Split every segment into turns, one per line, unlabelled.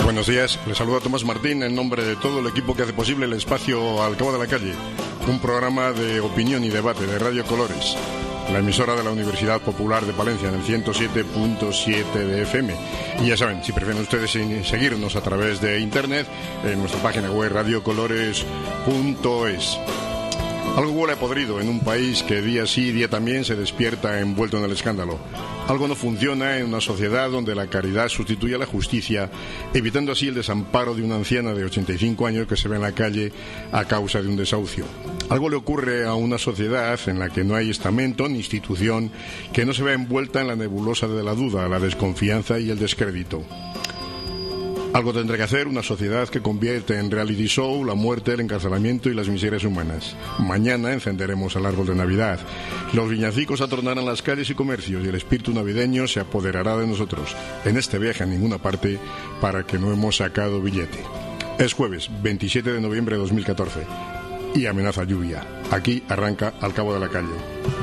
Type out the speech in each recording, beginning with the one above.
Buenos días, les saluda Tomás Martín en nombre de todo el equipo que hace posible el espacio Al Cabo de la Calle, un programa de opinión y debate de Radio Colores, la emisora de la Universidad Popular de Palencia en el 107.7 de FM. Y ya saben, si prefieren ustedes seguirnos a través de internet, en nuestra página web radiocolores.es. Algo huele a podrido en un país que día sí, día también se despierta envuelto en el escándalo. Algo no funciona en una sociedad donde la caridad sustituye a la justicia, evitando así el desamparo de una anciana de 85 años que se ve en la calle a causa de un desahucio. Algo le ocurre a una sociedad en la que no hay estamento ni institución que no se vea envuelta en la nebulosa de la duda, la desconfianza y el descrédito. Algo tendrá que hacer una sociedad que convierte en reality show la muerte, el encarcelamiento y las miserias humanas. Mañana encenderemos el árbol de Navidad. Los villancicos atornarán las calles y comercios y el espíritu navideño se apoderará de nosotros. En este viaje a ninguna parte para que no hemos sacado billete. Es jueves 27 de noviembre de 2014 y amenaza lluvia. Aquí arranca Al Cabo de la Calle.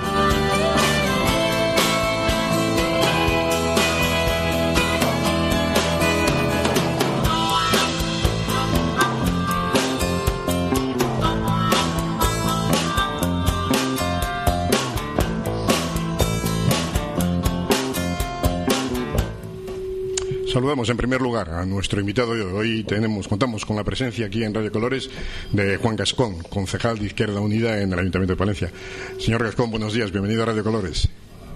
Saludamos en primer lugar a nuestro invitado de hoy. Contamos con la presencia aquí en Radio Colores de Juan Gascón, concejal de Izquierda Unida en el Ayuntamiento de Palencia. Señor Gascón, buenos días, bienvenido a Radio Colores.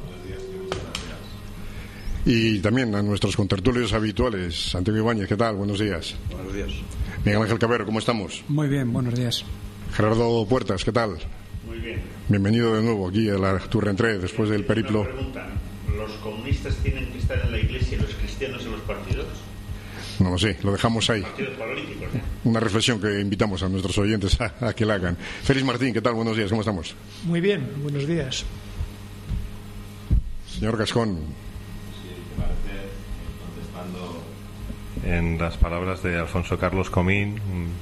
Y también a nuestros contertulios habituales, Santiago Ibáñez, ¿qué tal? Buenos días.
Buenos días.
Miguel Ángel Cabero, ¿cómo estamos?
Muy bien, buenos días.
Gerardo Puertas, ¿qué tal?
Muy bien.
Bienvenido de nuevo aquí a tu reentré después del periplo.
Una pregunta. ¿Los comunistas tienen que estar en la iglesia y los cristianos en los partidos?
No lo sé, lo dejamos ahí.
Partidos políticos, ¿eh?
Una reflexión que invitamos a nuestros oyentes a que la hagan. Félix Martín, ¿qué tal? Buenos días, ¿cómo estamos?
Muy bien, buenos días.
Señor Gascón.
Sí, me parece, contestando en las palabras de Alfonso Carlos Comín,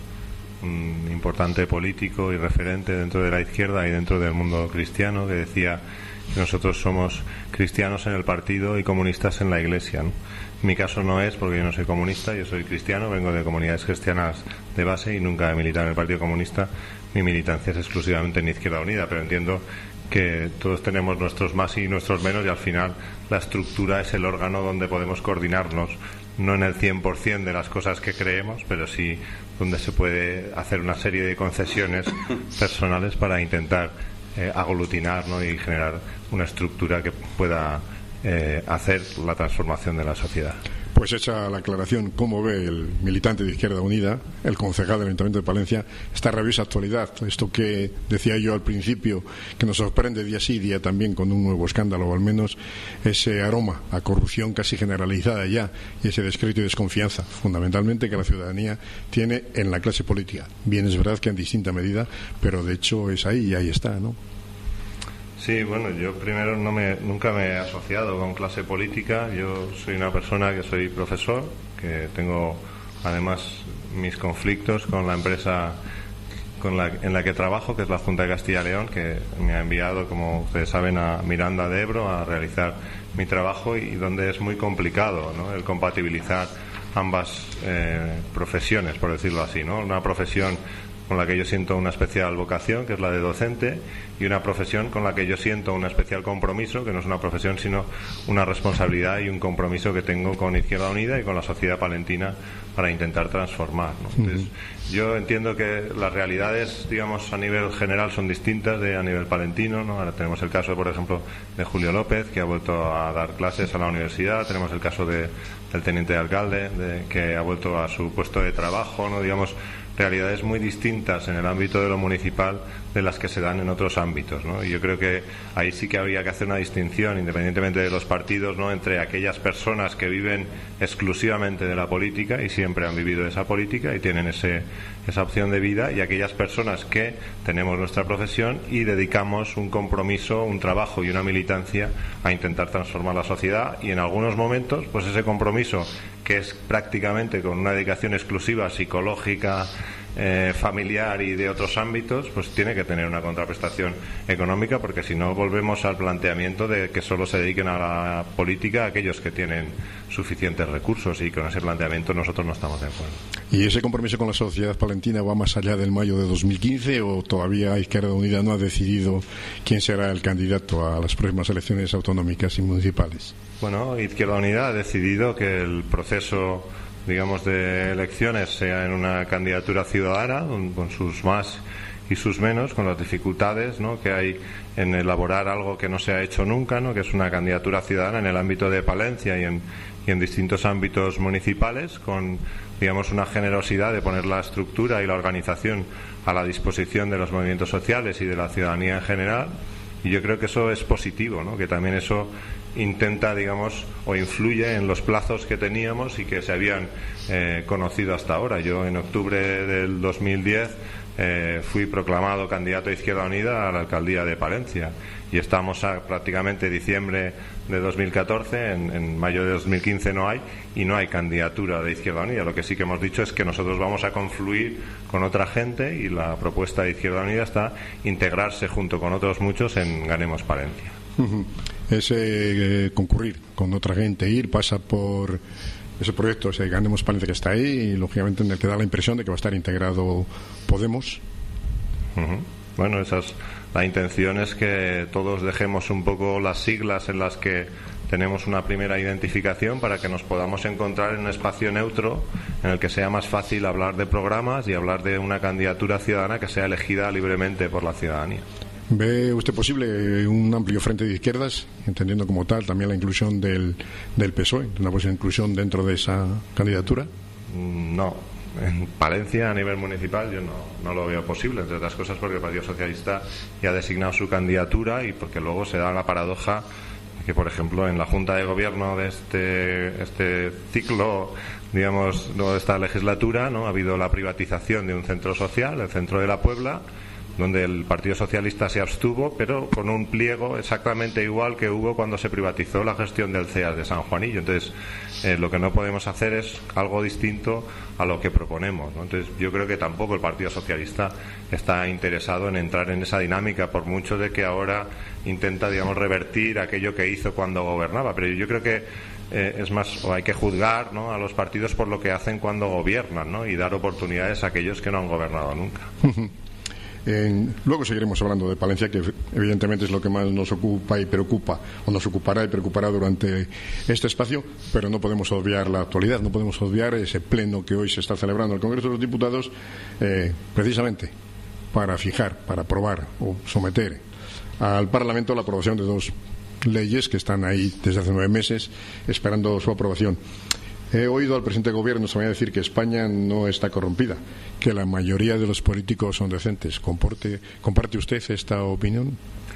un importante político y referente dentro de la izquierda y dentro del mundo cristiano, que decía que nosotros somos cristianos en el partido y comunistas en la iglesia, ¿no? Mi caso no es, porque yo no soy comunista, yo soy cristiano, vengo de comunidades cristianas de base y nunca he militado en el Partido Comunista. Mi militancia es exclusivamente en Izquierda Unida, pero entiendo que todos tenemos nuestros más y nuestros menos y al final la estructura es el órgano donde podemos coordinarnos, no en el 100% de las cosas que creemos, pero sí donde se puede hacer una serie de concesiones personales para intentar aglutinar, ¿no? Y generar una estructura que pueda hacer la transformación de la sociedad.
Pues hecha la aclaración, ¿cómo ve el militante de Izquierda Unida, el concejal del Ayuntamiento de Palencia, esta rabiosa actualidad? Esto que decía yo al principio, que nos sorprende día sí, día también con un nuevo escándalo, o al menos ese aroma a corrupción casi generalizada ya, y ese descrédito y desconfianza, fundamentalmente, que la ciudadanía tiene en la clase política. Bien, es verdad que en distinta medida, pero de hecho es ahí y ahí está, ¿no?
Sí, bueno, yo primero nunca me he asociado con clase política. Yo soy una persona que soy profesor, que tengo además mis conflictos con la empresa en la que trabajo, que es la Junta de Castilla y León, que me ha enviado, como ustedes saben, a Miranda de Ebro a realizar mi trabajo y donde es muy complicado, ¿no?, el compatibilizar ambas profesiones, por decirlo así, ¿no? Una profesión con la que yo siento una especial vocación, que es la de docente, y una profesión con la que yo siento un especial compromiso, que no es una profesión sino una responsabilidad y un compromiso que tengo con Izquierda Unida y con la sociedad palentina para intentar transformar, ¿no? Entonces, yo entiendo que las realidades, digamos, a nivel general son distintas de a nivel palentino, ¿no? Ahora tenemos el caso, por ejemplo, de Julio López, que ha vuelto a dar clases a la universidad. Tenemos el caso del teniente de alcalde, que ha vuelto a su puesto de trabajo, ¿no? Digamos, realidades muy distintas en el ámbito de lo municipal de las que se dan en otros ámbitos, ¿no? Y yo creo que ahí sí que habría que hacer una distinción, independientemente de los partidos, ¿no?, entre aquellas personas que viven exclusivamente de la política y siempre han vivido esa política y tienen esa opción de vida, y aquellas personas que tenemos nuestra profesión y dedicamos un compromiso, un trabajo y una militancia a intentar transformar la sociedad, y en algunos momentos pues ese compromiso, que es prácticamente con una dedicación exclusiva psicológica familiar y de otros ámbitos, pues tiene que tener una contraprestación económica, porque si no volvemos al planteamiento de que solo se dediquen a la política aquellos que tienen suficientes recursos, y con ese planteamiento nosotros no estamos de acuerdo.
¿Y ese compromiso con la sociedad palentina va más allá del mayo de 2015 o todavía Izquierda Unida no ha decidido quién será el candidato a las próximas elecciones autonómicas y municipales?
Bueno, Izquierda Unida ha decidido que el proceso, digamos, de elecciones sea en una candidatura ciudadana, con sus más y sus menos, con las dificultades, ¿no?, que hay en elaborar algo que no se ha hecho nunca, ¿no?, que es una candidatura ciudadana en el ámbito de Palencia y en distintos ámbitos municipales, con, digamos, una generosidad de poner la estructura y la organización a la disposición de los movimientos sociales y de la ciudadanía en general. Y yo creo que eso es positivo, ¿no?, que también eso intenta, digamos, o influye en los plazos que teníamos y que se habían conocido hasta ahora. Yo en octubre del 2010 fui proclamado candidato a Izquierda Unida a la alcaldía de Palencia, y estamos a prácticamente diciembre de 2014, en mayo de 2015 no hay candidatura de Izquierda Unida. Lo que sí que hemos dicho es que nosotros vamos a confluir con otra gente, y la propuesta de Izquierda Unida está integrarse junto con otros muchos en Ganemos Palencia.
Ese concurrir con otra gente, pasa por ese proyecto, Ganemos Palencia, que está ahí, y lógicamente en el que da la impresión de que va a estar integrado Podemos.
Bueno, la intención es que todos dejemos un poco las siglas en las que tenemos una primera identificación, para que nos podamos encontrar en un espacio neutro en el que sea más fácil hablar de programas y hablar de una candidatura ciudadana que sea elegida libremente por la ciudadanía.
¿Ve usted posible un amplio frente de izquierdas, entendiendo como tal también la inclusión del PSOE, una posible inclusión dentro de esa candidatura?
No. En Palencia, a nivel municipal, yo no lo veo posible, entre otras cosas porque el Partido Socialista ya ha designado su candidatura, y porque luego se da la paradoja que, por ejemplo, en la Junta de Gobierno de este ciclo, digamos, de esta legislatura, ¿no?, ha habido la privatización de un centro social, el Centro de la Puebla, donde el Partido Socialista se abstuvo, pero con un pliego exactamente igual que hubo cuando se privatizó la gestión del CEAS de San Juanillo. Entonces, lo que no podemos hacer es algo distinto a lo que proponemos, ¿no? Entonces, yo creo que tampoco el Partido Socialista está interesado en entrar en esa dinámica, por mucho de que ahora intenta, digamos, revertir aquello que hizo cuando gobernaba. Pero yo creo que es más, o hay que juzgar, ¿no?, a los partidos por lo que hacen cuando gobiernan, ¿no?, y dar oportunidades a aquellos que no han gobernado nunca.
Luego seguiremos hablando de Palencia, que evidentemente es lo que más nos ocupa y preocupa, o nos ocupará y preocupará durante este espacio, pero no podemos obviar la actualidad, no podemos obviar ese pleno que hoy se está celebrando en el Congreso de los Diputados, precisamente para fijar, para aprobar o someter al Parlamento la aprobación de dos leyes que están ahí desde hace 9 meses esperando su aprobación. He oído al presidente del Gobierno también decir que España no está corrompida, que la mayoría de los políticos son decentes. ¿Comparte usted esta opinión?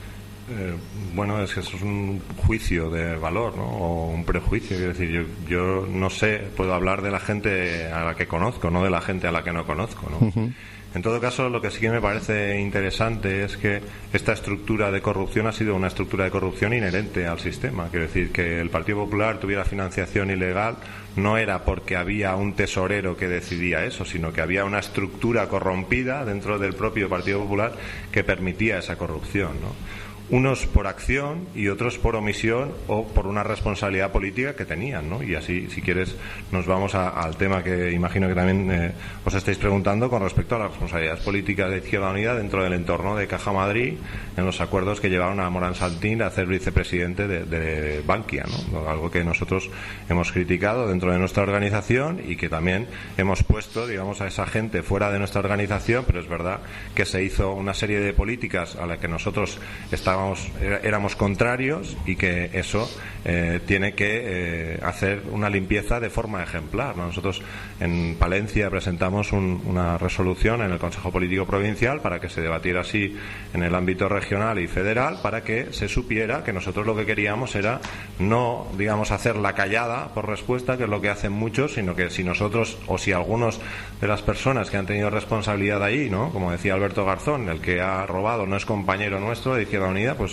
Bueno, es que eso es un juicio de valor, ¿no?, o un prejuicio. Quiero decir, yo no sé, puedo hablar de la gente a la que conozco, no de la gente a la que no conozco, ¿no? En todo caso, lo que sí que me parece interesante es que esta estructura de corrupción ha sido una estructura de corrupción inherente al sistema. Quiero decir, que el Partido Popular tuviera financiación ilegal no era porque había un tesorero que decidía eso, sino que había una estructura corrompida dentro del propio Partido Popular que permitía esa corrupción, ¿no? Unos por acción y otros por omisión o por una responsabilidad política que tenían, ¿no? Y así, si quieres, nos vamos al tema que imagino que también os estáis preguntando con respecto a las responsabilidades políticas de Izquierda Unida dentro del entorno de Caja Madrid, en los acuerdos que llevaron a Morán Santín a ser vicepresidente de Bankia, ¿no? Algo que nosotros hemos criticado dentro de nuestra organización y que también hemos puesto, digamos, a esa gente fuera de nuestra organización, pero es verdad que se hizo una serie de políticas a las que nosotros éramos contrarios y que eso tiene que hacer una limpieza de forma ejemplar, ¿no? Nosotros en Palencia presentamos una resolución en el Consejo Político Provincial para que se debatiera así en el ámbito regional y federal, para que se supiera que nosotros lo que queríamos era no, digamos, hacer la callada por respuesta, que es lo que hacen muchos, sino que si nosotros o si algunos de las personas que han tenido responsabilidad ahí, ¿no?, como decía Alberto Garzón, el que ha robado no es compañero nuestro de Izquierda Unida, pues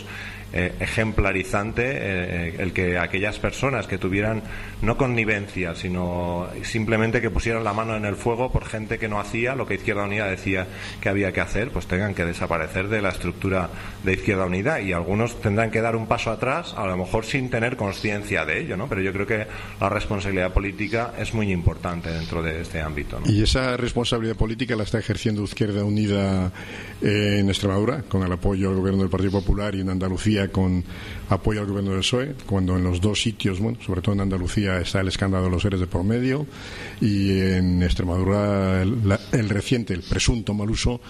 ejemplarizante el que aquellas personas que tuvieran no connivencia, sino simplemente que pusieran la mano en el fuego por gente que no hacía lo que Izquierda Unida decía que había que hacer, pues tengan que desaparecer de la estructura de Izquierda Unida, y algunos tendrán que dar un paso atrás, a lo mejor sin tener conciencia de ello, ¿no? Pero yo creo que la responsabilidad política es muy importante dentro de este ámbito, ¿no?
¿Y esa responsabilidad política la está ejerciendo Izquierda Unida en Extremadura, con el apoyo al gobierno del Partido Popular, y en Andalucía con apoyo al gobierno del PSOE, cuando en los dos sitios, bueno, sobre todo en Andalucía, está el escándalo de los ERES de por medio, y en Extremadura el reciente, el presunto mal uso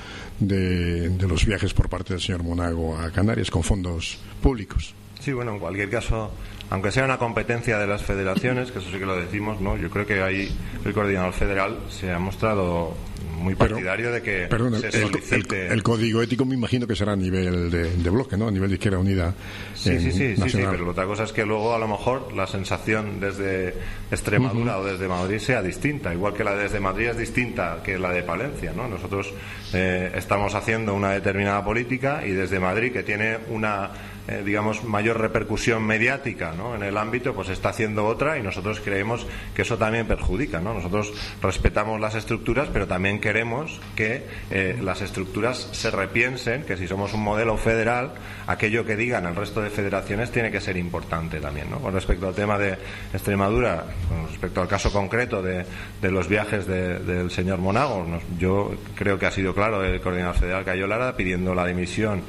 de los viajes por parte del señor Monago a Canarias con fondos públicos?
Sí, bueno, en cualquier caso, aunque sea una competencia de las federaciones, que eso sí que lo decimos, ¿no? Yo creo que ahí el coordinador federal se ha mostrado muy partidario de que se solicite...
El código ético me imagino que será a nivel de bloque, ¿no? A nivel de Izquierda Unida.
Sí, pero otra cosa es que luego a lo mejor la sensación desde Extremadura o desde Madrid sea distinta, igual que la desde Madrid es distinta que la de Palencia, ¿no? Nosotros estamos haciendo una determinada política, y desde Madrid, que tiene una digamos mayor repercusión mediática, ¿no?, en el ámbito, pues está haciendo otra, y nosotros creemos que eso también perjudica, ¿no? Nosotros respetamos las estructuras, pero también queremos que las estructuras se repiensen, que si somos un modelo federal, aquello que digan el resto de federaciones tiene que ser importante también, ¿no? Con respecto al tema de Extremadura, con respecto al caso concreto de los viajes del señor Monago, yo creo que ha sido claro el coordinador federal Cayo Lara pidiendo la dimisión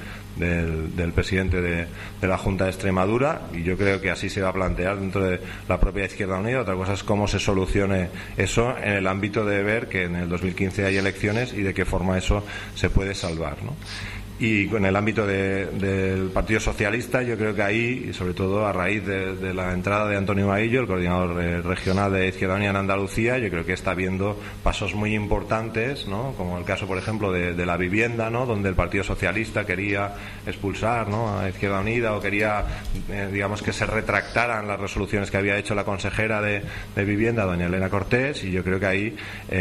del presidente de la Junta de Extremadura, y yo creo que así se va a plantear dentro de la propia Izquierda Unida. Otra cosa es cómo se solucione eso en el ámbito de ver que en el 2015 hay elecciones y de qué forma eso se puede salvar, ¿no? Y en el ámbito del Partido Socialista, yo creo que ahí, y sobre todo a raíz de la entrada de Antonio Maillo, el coordinador regional de Izquierda Unida en Andalucía, yo creo que está habiendo pasos muy importantes, ¿no?, como el caso, por ejemplo, de la vivienda, ¿no?, donde el Partido Socialista quería expulsar, ¿no?, a Izquierda Unida, o quería, digamos, que se retractaran las resoluciones que había hecho la consejera de Vivienda, doña Elena Cortés, y yo creo que ahí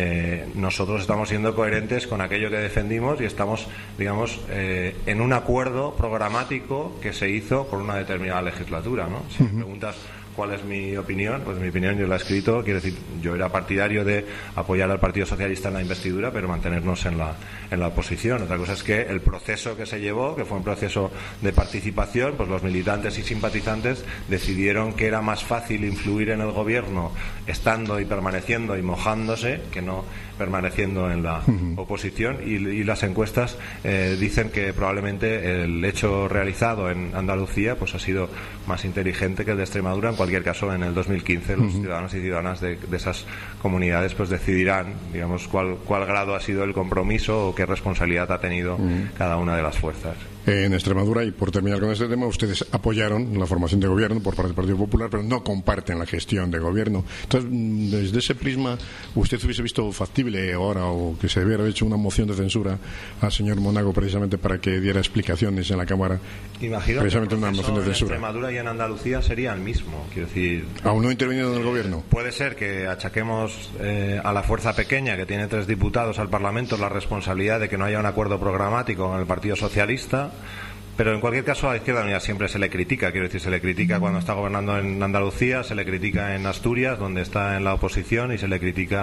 nosotros estamos siendo coherentes con aquello que defendimos, y estamos, digamos, en un acuerdo programático que se hizo por una determinada legislatura, ¿no? Si me preguntas cuál es mi opinión, pues mi opinión yo la he escrito, quiero decir, yo era partidario de apoyar al Partido Socialista en la investidura, pero mantenernos en la oposición. Otra cosa es que el proceso que se llevó, que fue un proceso de participación, pues los militantes y simpatizantes decidieron que era más fácil influir en el gobierno estando y permaneciendo y mojándose que no permaneciendo en la oposición, y las encuestas dicen que probablemente el hecho realizado en Andalucía pues ha sido más inteligente que el de Extremadura. En cualquier caso, en el 2015 los ciudadanos y ciudadanas de esas comunidades pues decidirán, digamos, cuál grado ha sido el compromiso o qué responsabilidad ha tenido cada una de las fuerzas.
En Extremadura, y por terminar con este tema, ustedes apoyaron la formación de gobierno por parte del Partido Popular, pero no comparten la gestión de gobierno. Entonces, desde ese prisma, ¿usted hubiese visto factible ahora, o que se hubiera hecho una moción de censura al señor Monago precisamente para que diera explicaciones en la Cámara?
Imagino
precisamente
que
una moción de censura.
En Extremadura y en Andalucía sería el mismo, quiero decir.
¿Aún no ha intervenido en el gobierno?
Puede ser que achaquemos a la fuerza pequeña, que tiene 3 diputados al Parlamento, la responsabilidad de que no haya un acuerdo programático con el Partido Socialista. Pero en cualquier caso a Izquierda Unida siempre se le critica, quiero decir, se le critica cuando está gobernando en Andalucía, se le critica en Asturias, donde está en la oposición, y se le critica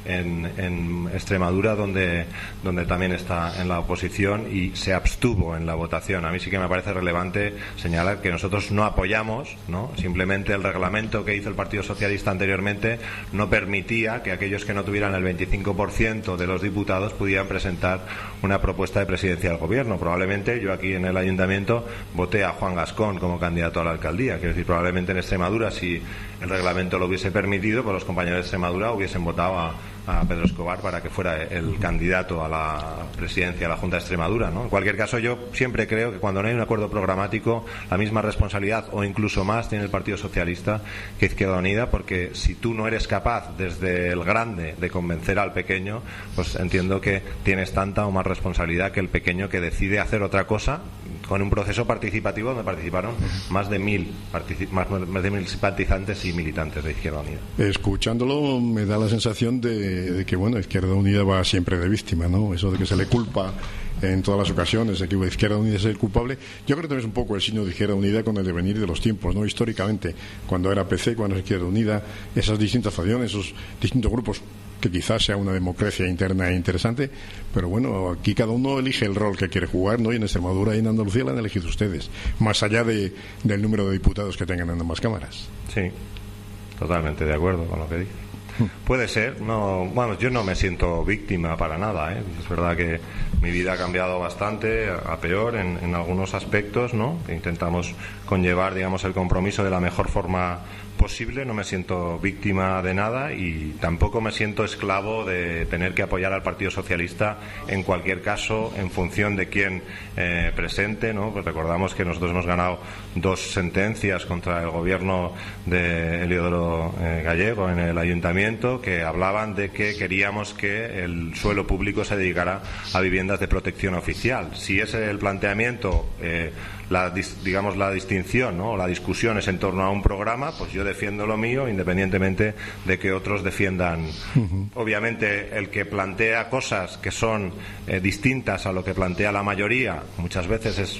en Extremadura, donde también está en la oposición y se abstuvo en la votación. A mí sí que me parece relevante señalar que nosotros no apoyamos, ¿no? Simplemente el reglamento que hizo el Partido Socialista anteriormente no permitía que aquellos que no tuvieran el 25% de los diputados pudieran presentar una propuesta de presidencia del gobierno. Probablemente yo aquí en el Ayuntamiento voté a Juan Gascón como candidato a la alcaldía. Quiero decir, probablemente en Extremadura, si el reglamento lo hubiese permitido, pues los compañeros de Extremadura hubiesen votado a Pedro Escobar para que fuera el candidato a la presidencia de la Junta de Extremadura, ¿no? En cualquier caso, yo siempre creo que cuando no hay un acuerdo programático, la misma responsabilidad o incluso más tiene el Partido Socialista que Izquierda Unida, porque si tú no eres capaz desde el grande de convencer al pequeño, pues entiendo que tienes tanta o más responsabilidad que el pequeño, que decide hacer otra cosa con un proceso participativo donde participaron más de 1.000 simpatizantes y militantes de Izquierda Unida.
Escuchándolo me da la sensación de que, bueno, Izquierda Unida va siempre de víctima, ¿no? Eso de que se le culpa en todas las ocasiones de que Izquierda Unida es el culpable. Yo creo que también es un poco el signo de Izquierda Unida con el devenir de los tiempos, ¿no? Históricamente, cuando era PC, cuando era Izquierda Unida, esas distintas facciones, esos distintos grupos, que quizás sea una democracia interna interesante, pero bueno, aquí cada uno elige el rol que quiere jugar, ¿no? Y en Extremadura y en Andalucía lo han elegido ustedes, más allá del número de diputados que tengan en ambas cámaras.
Sí, totalmente de acuerdo con lo que dice. Puede ser, no, bueno, yo no me siento víctima para nada, ¿eh? Es verdad que mi vida ha cambiado bastante a peor en algunos aspectos, ¿no? Intentamos conllevar, digamos, el compromiso de la mejor forma posible. No me siento víctima de nada y tampoco me siento esclavo de tener que apoyar al Partido Socialista en cualquier caso en función de quién presente, ¿no? Pues recordamos que nosotros hemos ganado 2 sentencias contra el gobierno de Eliodoro Gallego en el ayuntamiento, que hablaban de que queríamos que el suelo público se dedicara a viviendas de protección oficial. Si ese es el planteamiento, la distinción, ¿no? O la discusión es en torno a un programa, pues yo defiendo lo mío independientemente de que otros defiendan. Obviamente el que plantea cosas que son distintas a lo que plantea la mayoría muchas veces es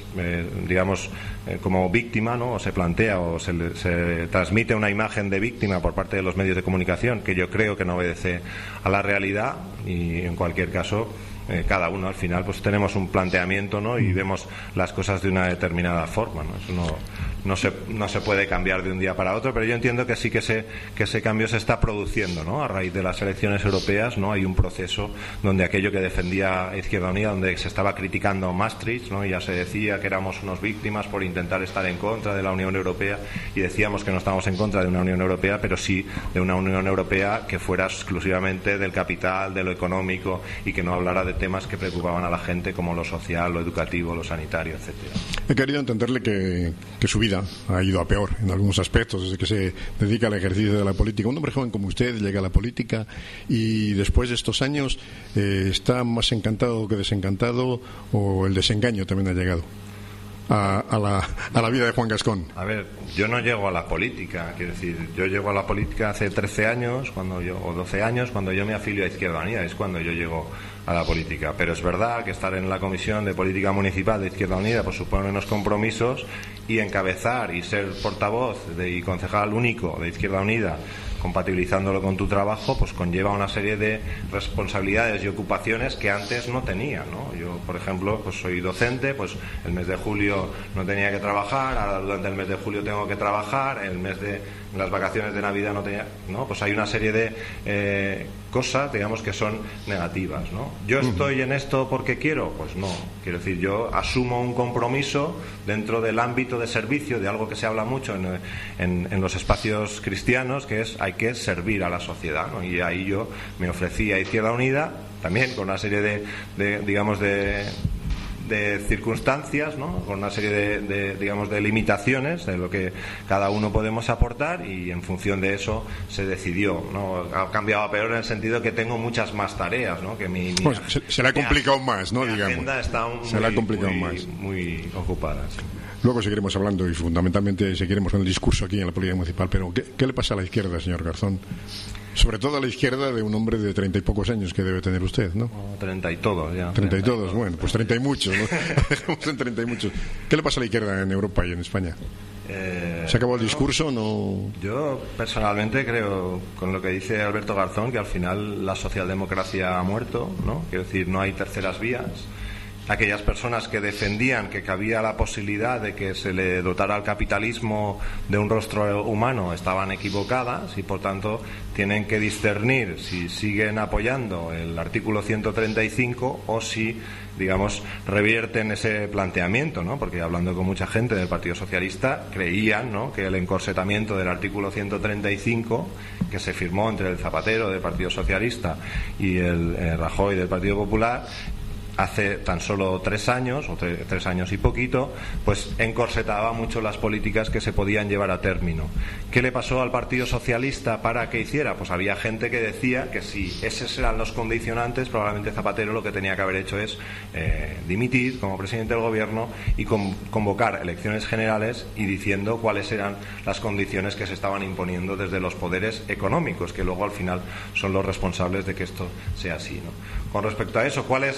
como víctima, ¿no? O se plantea o se transmite una imagen de víctima por parte de los medios de comunicación que yo creo que no obedece a la realidad y en cualquier caso cada uno al final pues tenemos un planteamiento, ¿no? Y vemos las cosas de una determinada forma, ¿no? Eso no se puede cambiar de un día para otro, pero yo entiendo que sí que ese cambio se está produciendo, ¿no? A raíz de las elecciones europeas, ¿no? Hay un proceso donde aquello que defendía Izquierda Unida, donde se estaba criticando Maastricht, ¿no? Y ya se decía que éramos unos víctimas por intentar estar en contra de la Unión Europea, y decíamos que no estábamos en contra de una Unión Europea, pero sí de una Unión Europea que fuera exclusivamente del capital, de lo económico, y que no hablara de temas que preocupaban a la gente como lo social, lo educativo, lo sanitario, etcétera.
He querido entenderle que su vida ha ido a peor en algunos aspectos desde que se dedica al ejercicio de la política. Un hombre joven como usted llega a la política y después de estos años está más encantado que desencantado, o el desengaño también ha llegado a la vida de Juan Gascón.
A ver, yo no llego a la política, quiero decir, yo llego a la política hace 13 años o 12 años, cuando yo me afilio a Izquierda Unida, es cuando yo llego a la política. Pero es verdad que estar en la Comisión de Política Municipal de Izquierda Unida pues supone unos compromisos, y encabezar y ser portavoz y concejal único de Izquierda Unida, compatibilizándolo con tu trabajo, pues conlleva una serie de responsabilidades y ocupaciones que antes no tenía, ¿no? Yo, por ejemplo, pues soy docente, pues el mes de julio no tenía que trabajar, ahora durante el mes de julio tengo que trabajar, el mes de las vacaciones de Navidad no tenía, ¿no? Pues hay una serie de cosas, digamos, que son negativas, ¿no? ¿Yo estoy en esto porque quiero? Pues no. Quiero decir, yo asumo un compromiso dentro del ámbito de servicio, de algo que se habla mucho en los espacios cristianos, que es hay que servir a la sociedad, ¿no? Y ahí yo me ofrecí a Izquierda Unida, también con una serie de circunstancias, ¿no? Con una serie de limitaciones de lo que cada uno podemos aportar, y en función de eso se decidió, ¿no? Ha cambiado a peor en el sentido que tengo muchas más tareas, ¿no? Que
pues se le ha complicado más, ¿no?
Mi agenda está muy ocupada, sí.
Luego seguiremos hablando y fundamentalmente seguiremos con el discurso aquí en la política municipal, pero ¿qué le pasa a la izquierda, señor Garzón? Sobre todo a la izquierda de un hombre de 30 y pocos años que debe tener usted, ¿no?
30 y todos, ya.
30 y todos, bueno, pues 30 y muchos, ¿no? Dejemos en 30 y muchos. ¿Qué le pasa a la izquierda en Europa y en España? ¿Se acabó el discurso? No.
Yo personalmente creo, con lo que dice Alberto Garzón, que al final la socialdemocracia ha muerto, ¿no? Quiero decir, no hay terceras vías. Aquellas personas que defendían que cabía la posibilidad de que se le dotara al capitalismo de un rostro humano estaban equivocadas, y por tanto tienen que discernir si siguen apoyando el artículo 135 o si, digamos, revierten ese planteamiento, ¿no? Porque hablando con mucha gente del Partido Socialista creían, ¿no?, que el encorsetamiento del artículo 135 que se firmó entre el Zapatero del Partido Socialista y el Rajoy del Partido Popular hace tan solo 3 años, o 3 años y poquito, pues encorsetaba mucho las políticas que se podían llevar a término. ¿Qué le pasó al Partido Socialista para que hiciera? Pues había gente que decía que si esos eran los condicionantes, probablemente Zapatero lo que tenía que haber hecho es dimitir como presidente del gobierno y convocar elecciones generales, y diciendo cuáles eran las condiciones que se estaban imponiendo desde los poderes económicos, que luego al final son los responsables de que esto sea así, ¿no? Con respecto a eso, ¿cuál es, digamos,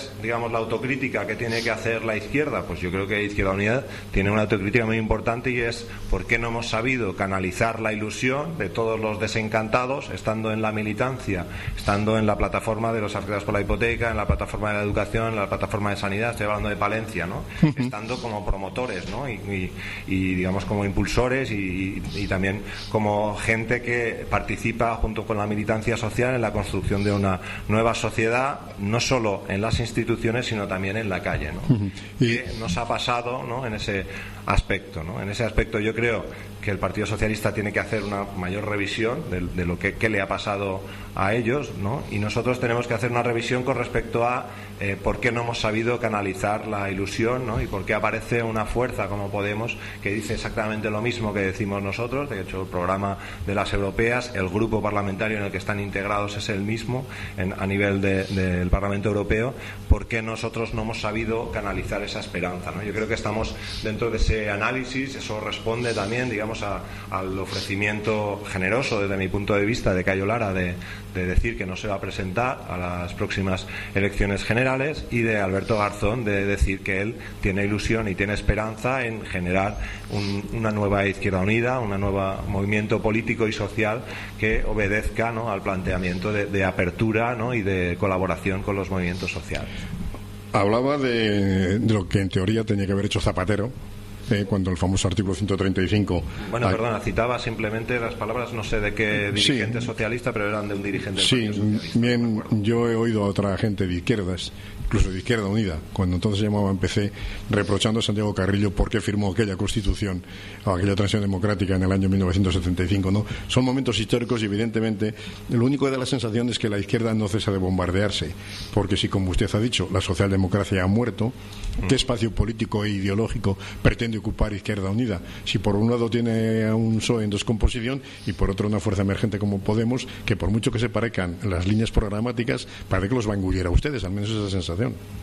digamos, la autocrítica que tiene que hacer la izquierda, pues yo creo que Izquierda Unida tiene una autocrítica muy importante, y es por qué no hemos sabido canalizar la ilusión de todos los desencantados, estando en la militancia, estando en la plataforma de los afectados por la hipoteca, en la plataforma de la educación, en la plataforma de sanidad, estoy hablando de Palencia, ¿no? Estando como promotores, ¿no? Y digamos como impulsores y también como gente que participa junto con la militancia social en la construcción de una nueva sociedad, no solo en las instituciones sino también en la calle, ¿no? ¿Qué nos ha pasado, ¿no?, en ese aspecto, ¿no? En ese aspecto yo creo que el Partido Socialista tiene que hacer una mayor revisión de lo que le ha pasado a ellos, ¿no? Y nosotros tenemos que hacer una revisión con respecto a por qué no hemos sabido canalizar la ilusión, ¿no? Y por qué aparece una fuerza como Podemos que dice exactamente lo mismo que decimos nosotros. De hecho, el programa de las europeas, el grupo parlamentario en el que están integrados es el mismo a nivel del Parlamento Europeo. ¿Por qué nosotros no hemos sabido canalizar esa esperanza, ¿no? Yo creo que estamos dentro de ese análisis. Eso responde también, digamos, al ofrecimiento generoso, desde mi punto de vista, de Cayo Lara de decir que no se va a presentar a las próximas elecciones generales, y de Alberto Garzón de decir que él tiene ilusión y tiene esperanza en generar una nueva Izquierda Unida, un nuevo movimiento político y social que obedezca, ¿no?, al planteamiento de apertura, ¿no?, y de colaboración con los movimientos sociales.
Hablaba de lo que en teoría tenía que haber hecho Zapatero, cuando el famoso artículo 135...
Bueno, perdona, citaba simplemente las palabras, no sé de qué dirigente socialista, pero eran de un dirigente del Partido Socialista.
Bien, yo he oído a otra gente de izquierdas, incluso de Izquierda Unida, cuando entonces se llamaba PC, reprochando a Santiago Carrillo por qué firmó aquella Constitución o aquella transición democrática en el año 1975, ¿no? Son momentos históricos y evidentemente lo único que da la sensación es que la izquierda no cesa de bombardearse, porque si, como usted ha dicho, la socialdemocracia ha muerto, ¿qué espacio político e ideológico pretende ocupar Izquierda Unida? Si por un lado tiene a un PSOE en descomposición y por otro una fuerza emergente como Podemos, que por mucho que se parezcan las líneas programáticas, parece que los va a engullir a ustedes, al menos esa sensación.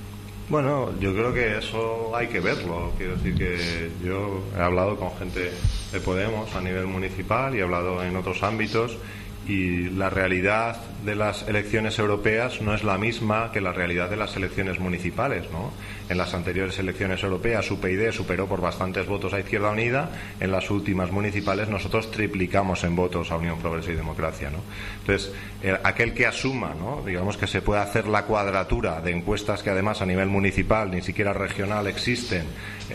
Bueno, yo creo que eso hay que verlo. Quiero decir que yo he hablado con gente de Podemos a nivel municipal y he hablado en otros ámbitos, y la realidad de las elecciones europeas no es la misma que la realidad de las elecciones municipales, ¿no? En las anteriores elecciones europeas UPyD superó por bastantes votos a Izquierda Unida. En las últimas municipales nosotros triplicamos en votos a Unión Progreso y Democracia, ¿no? Entonces, aquel que asuma, ¿no?, digamos, que se puede hacer la cuadratura de encuestas que además a nivel municipal, ni siquiera regional, existen,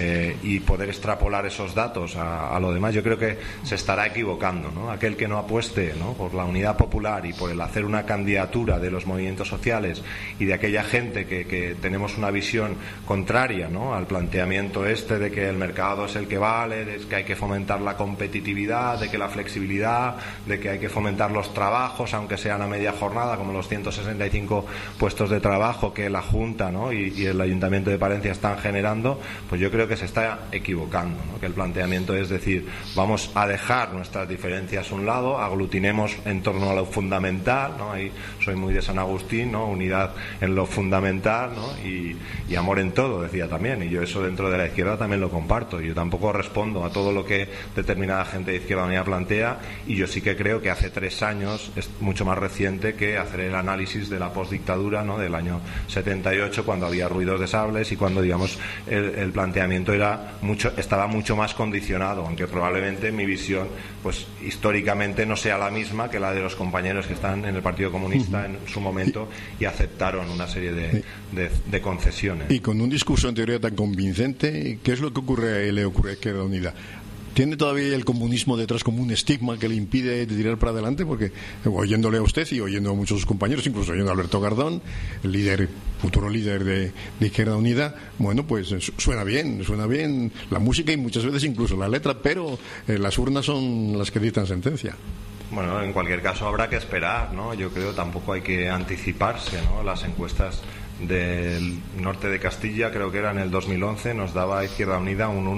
y poder extrapolar esos datos a lo demás, yo creo que se estará equivocando, ¿no? Aquel que no apueste, ¿no?, por la unidad popular y por el hacer una candidatura de los movimientos sociales y de aquella gente que tenemos una visión contraria, ¿no?, al planteamiento de que el mercado es el que vale, de que hay que fomentar la competitividad, de que la flexibilidad, de que hay que fomentar los trabajos, aunque sean a media jornada, como los 165 puestos de trabajo que la Junta, ¿no?, y el Ayuntamiento de Palencia están generando, pues yo creo que se está equivocando, ¿no?, que el planteamiento es decir, vamos a dejar nuestras diferencias a un lado, aglutinemos en torno a lo fundamental, ¿no? Ahí soy muy de San Agustín, ¿no?, unidad en lo fundamental, ¿no?, y amor en todo, decía también, y yo eso dentro de la izquierda también lo comparto. Yo tampoco respondo a todo lo que determinada gente de Izquierda Unida plantea, y yo sí que creo que hace 3 años es mucho más reciente que hacer el análisis de la postdictadura, ¿no?, del año 78, cuando había ruidos de sables y cuando, digamos, el planteamiento estaba mucho más condicionado, aunque probablemente mi visión, pues históricamente no sea la misma que la de los compañeros que están en el Partido Comunista en su momento y aceptaron una serie de concesiones.
Y con un discurso en teoría tan convincente, ¿qué es lo que le ocurre a Izquierda Unida? ¿Tiene todavía el comunismo detrás como un estigma que le impide tirar para adelante? Porque oyéndole a usted y oyendo a muchos de sus compañeros, incluso oyendo a Alberto Garzón, el futuro líder de Izquierda Unida, bueno, pues suena bien la música y muchas veces incluso la letra, pero las urnas son las que dictan sentencia.
Bueno, en cualquier caso habrá que esperar, ¿no? Yo creo tampoco hay que anticiparse, ¿no? Las encuestas del norte de Castilla, creo que era en el 2011, nos daba a Izquierda Unida un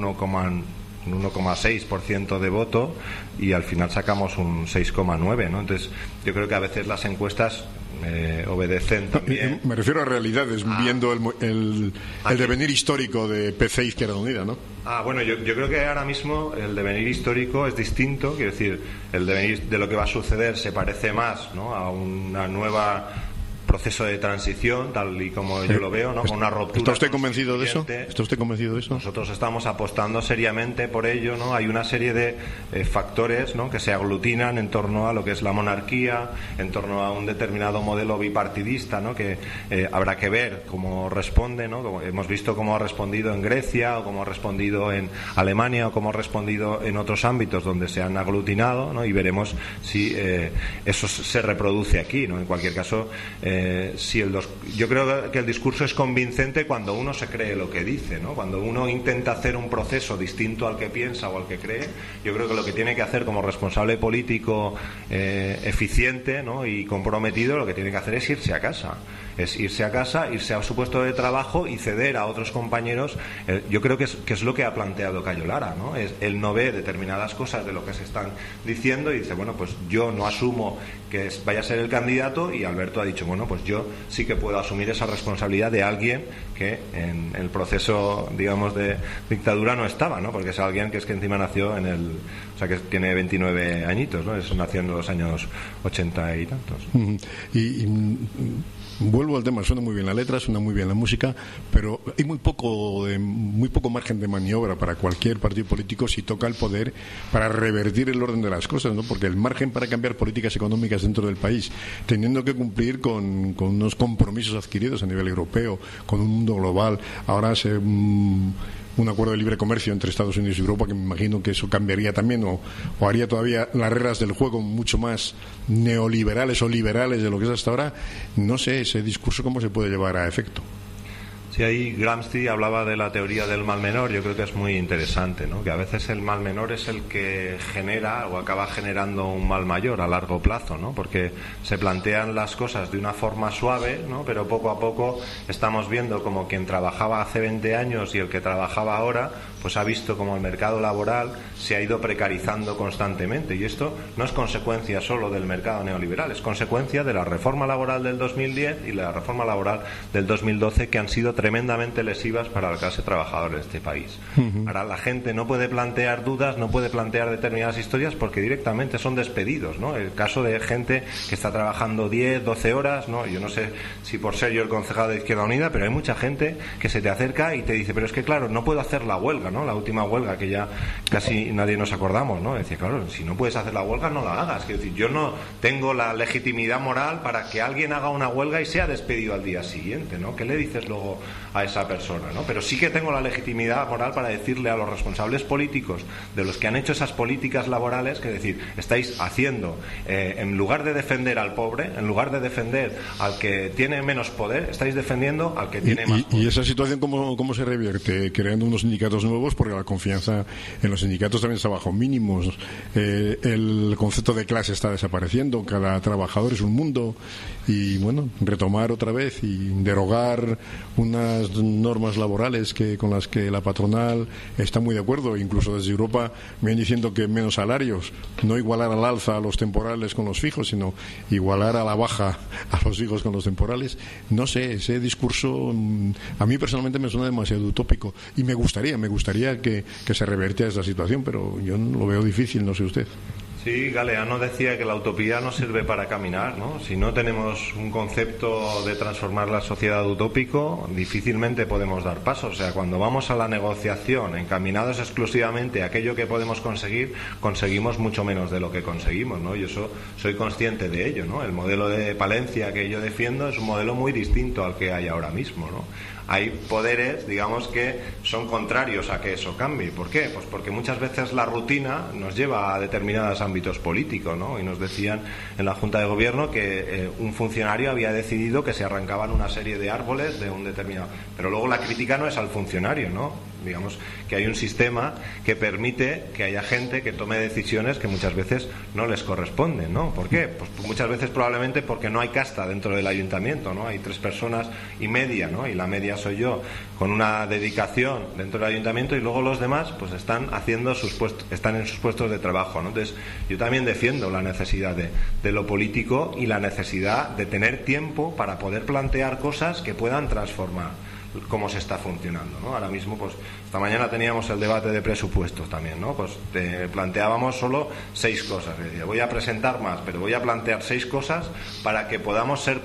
1,6% de voto y al final sacamos un 6,9%, ¿no? Entonces yo creo que a veces las encuestas obedecen también.
Me refiero a realidades, viendo el devenir histórico de PC Izquierda Unida, ¿no?
Bueno, yo creo que ahora mismo el devenir histórico es distinto, quiero decir, el devenir de lo que va a suceder se parece más, ¿no?, a una nueva proceso de transición, tal y como yo lo veo, ¿no? Con una ruptura.
¿Está usted convencido de eso? ¿Está usted convencido de eso?
Nosotros estamos apostando seriamente por ello, ¿no? Hay una serie de factores, ¿no?, que se aglutinan en torno a lo que es la monarquía, en torno a un determinado modelo bipartidista, ¿no?, que habrá que ver cómo responde, ¿no? Como hemos visto cómo ha respondido en Grecia, o cómo ha respondido en Alemania, o cómo ha respondido en otros ámbitos donde se han aglutinado, ¿no? Y veremos si eso se reproduce aquí, ¿no? En cualquier caso, yo creo que el discurso es convincente cuando uno se cree lo que dice, ¿no? Cuando uno intenta hacer un proceso distinto al que piensa o al que cree, yo creo que lo que tiene que hacer como responsable político eficiente, ¿no?, y comprometido, lo que tiene que hacer es irse a casa. Irse a su puesto de trabajo y ceder a otros compañeros. Yo creo que es lo que ha planteado Cayo Lara, ¿no? Él no ve determinadas cosas de lo que se están diciendo y dice, bueno, pues yo no asumo que vaya a ser el candidato, y Alberto ha dicho, bueno, pues yo sí que puedo asumir esa responsabilidad de alguien que en el proceso, digamos, de dictadura no estaba, ¿no? Porque es alguien que encima nació o sea, que tiene 29 añitos, ¿no? Nació en los años 80 y tantos.
Vuelvo al tema, suena muy bien la letra, suena muy bien la música, pero hay muy poco margen de maniobra para cualquier partido político si toca el poder para revertir el orden de las cosas, ¿no? Porque el margen para cambiar políticas económicas dentro del país, teniendo que cumplir con unos compromisos adquiridos a nivel europeo, con un mundo global, ahora un acuerdo de libre comercio entre Estados Unidos y Europa, que me imagino que eso cambiaría también o haría todavía las reglas del juego mucho más neoliberales o liberales de lo que es hasta ahora. No sé ese discurso cómo se puede llevar a efecto.
Sí, ahí Gramsci hablaba de la teoría del mal menor. Yo creo que es muy interesante, ¿no? Que a veces el mal menor es el que genera o acaba generando un mal mayor a largo plazo, ¿no? Porque se plantean las cosas de una forma suave, ¿no? Pero poco a poco estamos viendo como quien trabajaba hace 20 años y el que trabajaba ahora, pues ha visto como el mercado laboral se ha ido precarizando constantemente, y esto no es consecuencia solo del mercado neoliberal, es consecuencia de la reforma laboral del 2010 y la reforma laboral del 2012, que han sido tremendamente lesivas para la clase trabajadora de este país. Ahora la gente no puede plantear dudas, no puede plantear determinadas historias porque directamente son despedidos, ¿no? El caso de gente que está trabajando 10, 12 horas, ¿no? Yo no sé si por ser yo el concejal de Izquierda Unida, pero hay mucha gente que se te acerca y te dice, pero es que claro, no puedo hacer la huelga, ¿no? La última huelga que ya casi nadie nos acordamos, ¿no? Decía, claro, si no puedes hacer la huelga, no la hagas. Quiero decir, yo no tengo la legitimidad moral para que alguien haga una huelga y sea despedido al día siguiente, ¿no? ¿Qué le dices luego a esa persona, ¿no? Pero sí que tengo la legitimidad moral para decirle a los responsables políticos de los que han hecho esas políticas laborales, que decir, estáis haciendo, en lugar de defender al pobre, en lugar de defender al que tiene menos poder, estáis defendiendo al que tiene más poder.
¿Y esa situación cómo se revierte? Creando unos sindicatos nuevos, porque la confianza en los sindicatos también está bajo mínimos. El concepto de clase está desapareciendo, cada trabajador es un mundo, y bueno, retomar otra vez y derogar unas normas laborales con las que la patronal está muy de acuerdo. Incluso desde Europa me vienen diciendo que menos salarios, no igualar al alza a los temporales con los fijos, sino igualar a la baja a los fijos con los temporales. No sé, ese discurso a mí personalmente me suena demasiado utópico, y me gustaría que se revertiera esa situación, pero yo lo veo difícil, no sé usted.
Sí, Galeano decía que la utopía no sirve para caminar, ¿no? Si no tenemos un concepto de transformar la sociedad utópico, difícilmente podemos dar pasos. O sea, cuando vamos a la negociación encaminados exclusivamente a aquello que podemos conseguir, conseguimos mucho menos de lo que conseguimos, ¿no? Y eso soy consciente de ello, ¿no? El modelo de Palencia que yo defiendo es un modelo muy distinto al que hay ahora mismo, ¿no? Hay poderes, digamos, que son contrarios a que eso cambie. ¿Por qué? Pues porque muchas veces la rutina nos lleva a determinados ámbitos políticos, ¿no? Y nos decían en la Junta de Gobierno que un funcionario había decidido que se arrancaban una serie de árboles de un determinado... Pero luego la crítica no es al funcionario, ¿no? Digamos que hay un sistema que permite que haya gente que tome decisiones que muchas veces no les corresponden, ¿no? ¿Por qué? Pues muchas veces probablemente porque no hay casta dentro del ayuntamiento, ¿no? Hay 3 personas y media, ¿no? Y la media soy yo, con una dedicación dentro del ayuntamiento, y luego los demás pues están haciendo están en sus puestos de trabajo, ¿no? Entonces yo también defiendo la necesidad de lo político y la necesidad de tener tiempo para poder plantear cosas que puedan transformar cómo se está funcionando, ¿no? Ahora mismo, pues esta mañana teníamos el debate de presupuestos también, ¿no? Pues planteábamos solo 6 cosas. Decía, voy a presentar más, pero voy a plantear 6 cosas para que podamos ser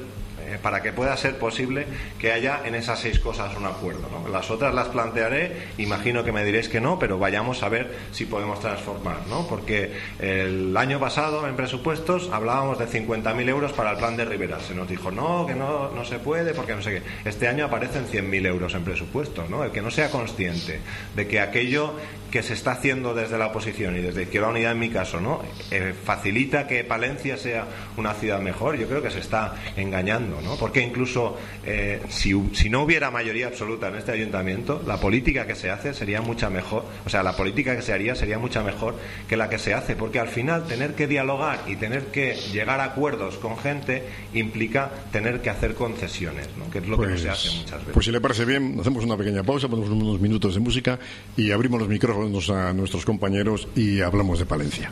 para que pueda ser posible que haya en esas 6 cosas un acuerdo, ¿no? Las otras las plantearé, imagino que me diréis que no, pero vayamos a ver si podemos transformar, ¿no? Porque el año pasado en presupuestos hablábamos de 50.000 euros para el plan de Rivera. Se nos dijo que no se puede porque no sé qué. Este año aparecen 100.000 euros en presupuestos, ¿no? El que no sea consciente de que aquello que se está haciendo desde la oposición y desde Izquierda Unida en mi caso, ¿no? Facilita que Palencia sea una ciudad mejor, yo creo que se está engañando, ¿no? Porque incluso si no hubiera mayoría absoluta en este ayuntamiento, la política que se hace sería mucha mejor, o sea, la política que se haría sería mucha mejor que la que se hace, porque al final tener que dialogar y tener que llegar a acuerdos con gente implica tener que hacer concesiones, ¿no? Que es lo que no se hace muchas veces.
Pues si le parece bien, hacemos una pequeña pausa, ponemos unos minutos de música y abrimos los micrófonos a nuestros compañeros y hablamos de Palencia.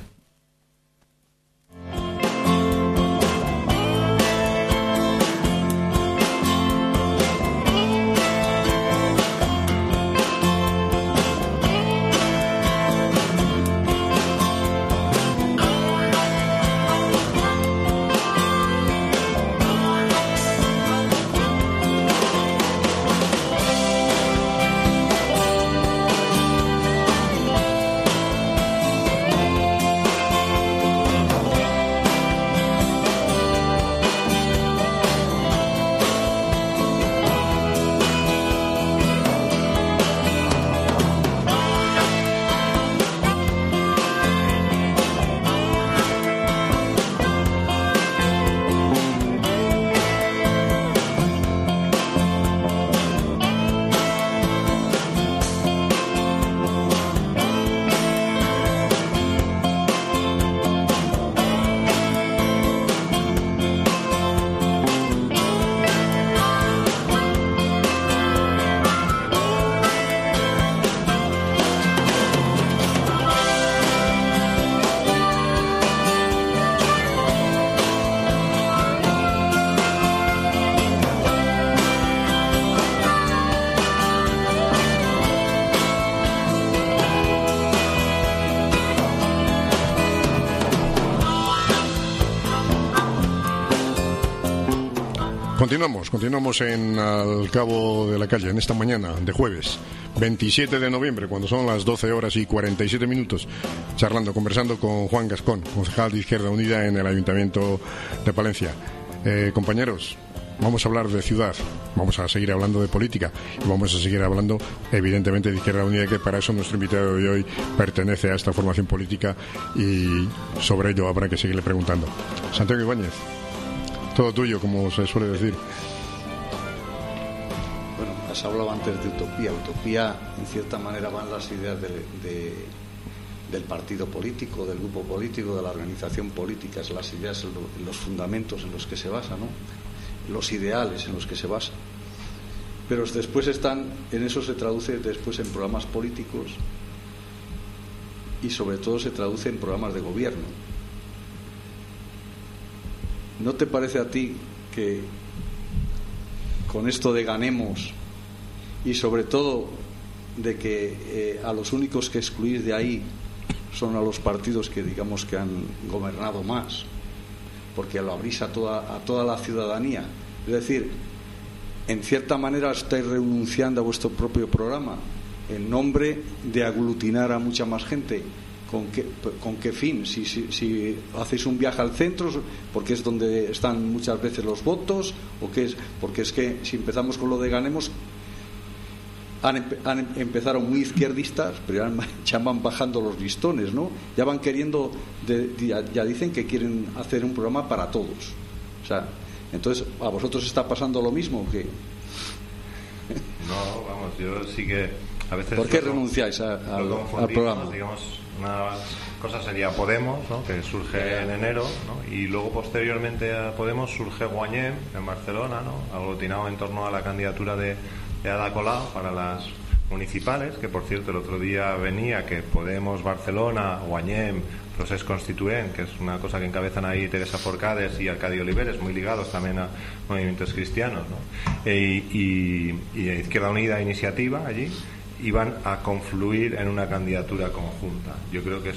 Continuamos en Al Cabo de la Calle, en esta mañana de jueves 27 de noviembre, cuando son las 12 horas y 47 minutos, conversando con Juan Gascón, concejal de Izquierda Unida en el Ayuntamiento de Palencia. Compañeros, vamos a hablar de ciudad, vamos a seguir hablando de política y vamos a seguir hablando, evidentemente, de Izquierda Unida, que para eso nuestro invitado de hoy pertenece a esta formación política y sobre ello habrá que seguirle preguntando. Santiago Ibáñez, todo tuyo, como se suele decir.
Bueno, has hablado antes de utopía. Utopía, en cierta manera, van las ideas del partido político, del grupo político, de la organización política, es las ideas, los fundamentos en los que se basa, ¿no? Los ideales en los que se basa. Pero después en eso se traduce después en programas políticos y sobre todo se traduce en programas de gobierno. ¿No te parece a ti que con esto de ganemos y sobre todo de que a los únicos que excluís de ahí son a los partidos que digamos que han gobernado más, porque lo abrís a toda la ciudadanía? Es decir, en cierta manera estáis renunciando a vuestro propio programa en nombre de aglutinar a mucha más gente. ¿Con qué fin? Si hacéis un viaje al centro, porque es donde están muchas veces los votos, o qué es, porque es que si empezamos con lo de ganemos, empezaron muy izquierdistas, pero ya van bajando los listones, ¿no? Ya van queriendo, ya dicen que quieren hacer un programa para todos. O sea, entonces, ¿a vosotros está pasando lo mismo? ¿Que?
No, vamos, yo sí que a veces...
¿Por qué renunciáis al programa?
Digamos, una cosa sería Podemos, ¿no?, que surge en enero, ¿no?, y luego posteriormente a Podemos surge Guanyem en Barcelona, ¿no?, aglutinado en torno a la candidatura de Ada Colau para las municipales, que por cierto el otro día venía que Podemos, Barcelona, Guanyem, Procés Constituent, que es una cosa que encabezan ahí Teresa Forcades y Arcadio Oliveres, muy ligados también a movimientos cristianos, ¿no?, y Izquierda Unida, Iniciativa allí, iban a confluir en una candidatura conjunta. Yo creo que eso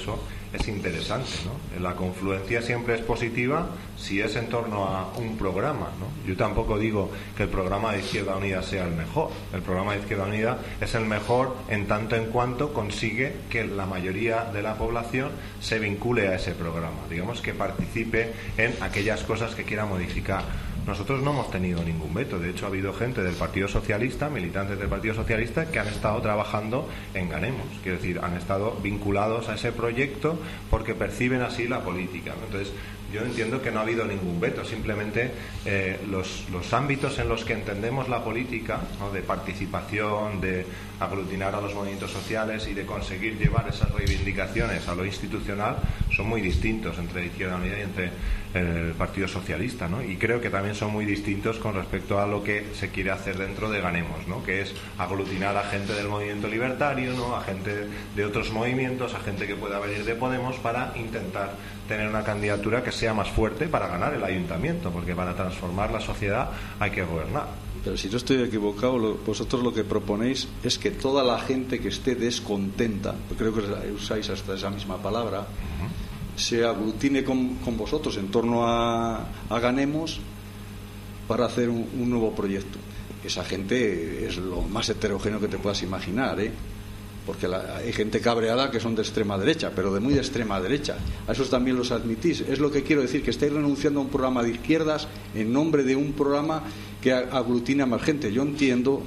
es interesante, ¿no? La confluencia siempre es positiva si es en torno a un programa, ¿no? Yo tampoco digo que el programa de Izquierda Unida sea el mejor. El programa de Izquierda Unida es el mejor en tanto en cuanto consigue que la mayoría de la población se vincule a ese programa, digamos, que participe en aquellas cosas que quiera modificar. Nosotros no hemos tenido ningún veto. De hecho, ha habido gente del Partido Socialista, militantes del Partido Socialista, que han estado trabajando en Ganemos. Quiero decir, han estado vinculados a ese proyecto porque perciben así la política, ¿no? Entonces, yo entiendo que no ha habido ningún veto. Simplemente los ámbitos en los que entendemos la política, ¿no?, de participación, de aglutinar a los movimientos sociales y de conseguir llevar esas reivindicaciones a lo institucional, son muy distintos entre Izquierda Unida y entre el Partido Socialista, ¿no? Y creo que también son muy distintos con respecto a lo que se quiere hacer dentro de Ganemos, ¿no? Que es aglutinar a gente del movimiento libertario, ¿no?, a gente de otros movimientos, a gente que pueda venir de Podemos, para intentar tener una candidatura que sea más fuerte para ganar el ayuntamiento, porque para transformar la sociedad hay que gobernar.
Pero si no estoy equivocado, vosotros lo que proponéis es que toda la gente que esté descontenta, creo que usáis hasta esa misma palabra, se aglutine con vosotros en torno a Ganemos para hacer un nuevo proyecto. Esa gente es lo más heterogéneo que te puedas imaginar, ¿eh? Porque hay gente cabreada que son de extrema derecha, pero de muy de extrema derecha. A esos también los admitís. Es lo que quiero decir, que estáis renunciando a un programa de izquierdas en nombre de un programa que aglutina a más gente. Yo entiendo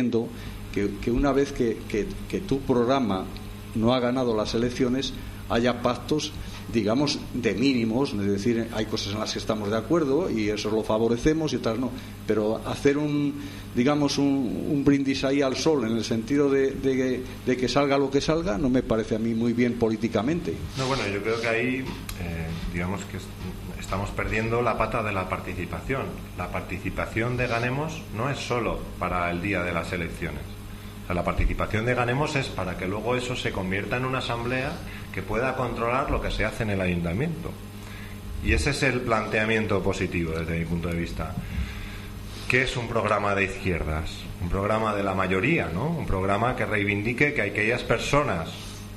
que una vez que tu programa no ha ganado las elecciones, haya pactos, digamos, de mínimos, es decir, hay cosas en las que estamos de acuerdo y eso lo favorecemos y otras no, pero hacer un brindis ahí al sol en el sentido de que salga lo que salga no me parece a mí muy bien políticamente.
No, bueno, yo creo que ahí digamos que estamos perdiendo la pata de la participación. La participación de Ganemos no es solo para el día de las elecciones. O sea, la participación de Ganemos es para que luego eso se convierta en una asamblea que pueda controlar lo que se hace en el ayuntamiento. Y ese es el planteamiento positivo desde mi punto de vista. ¿Qué es un programa de izquierdas? Un programa de la mayoría, ¿no? Un programa que reivindique que aquellas personas...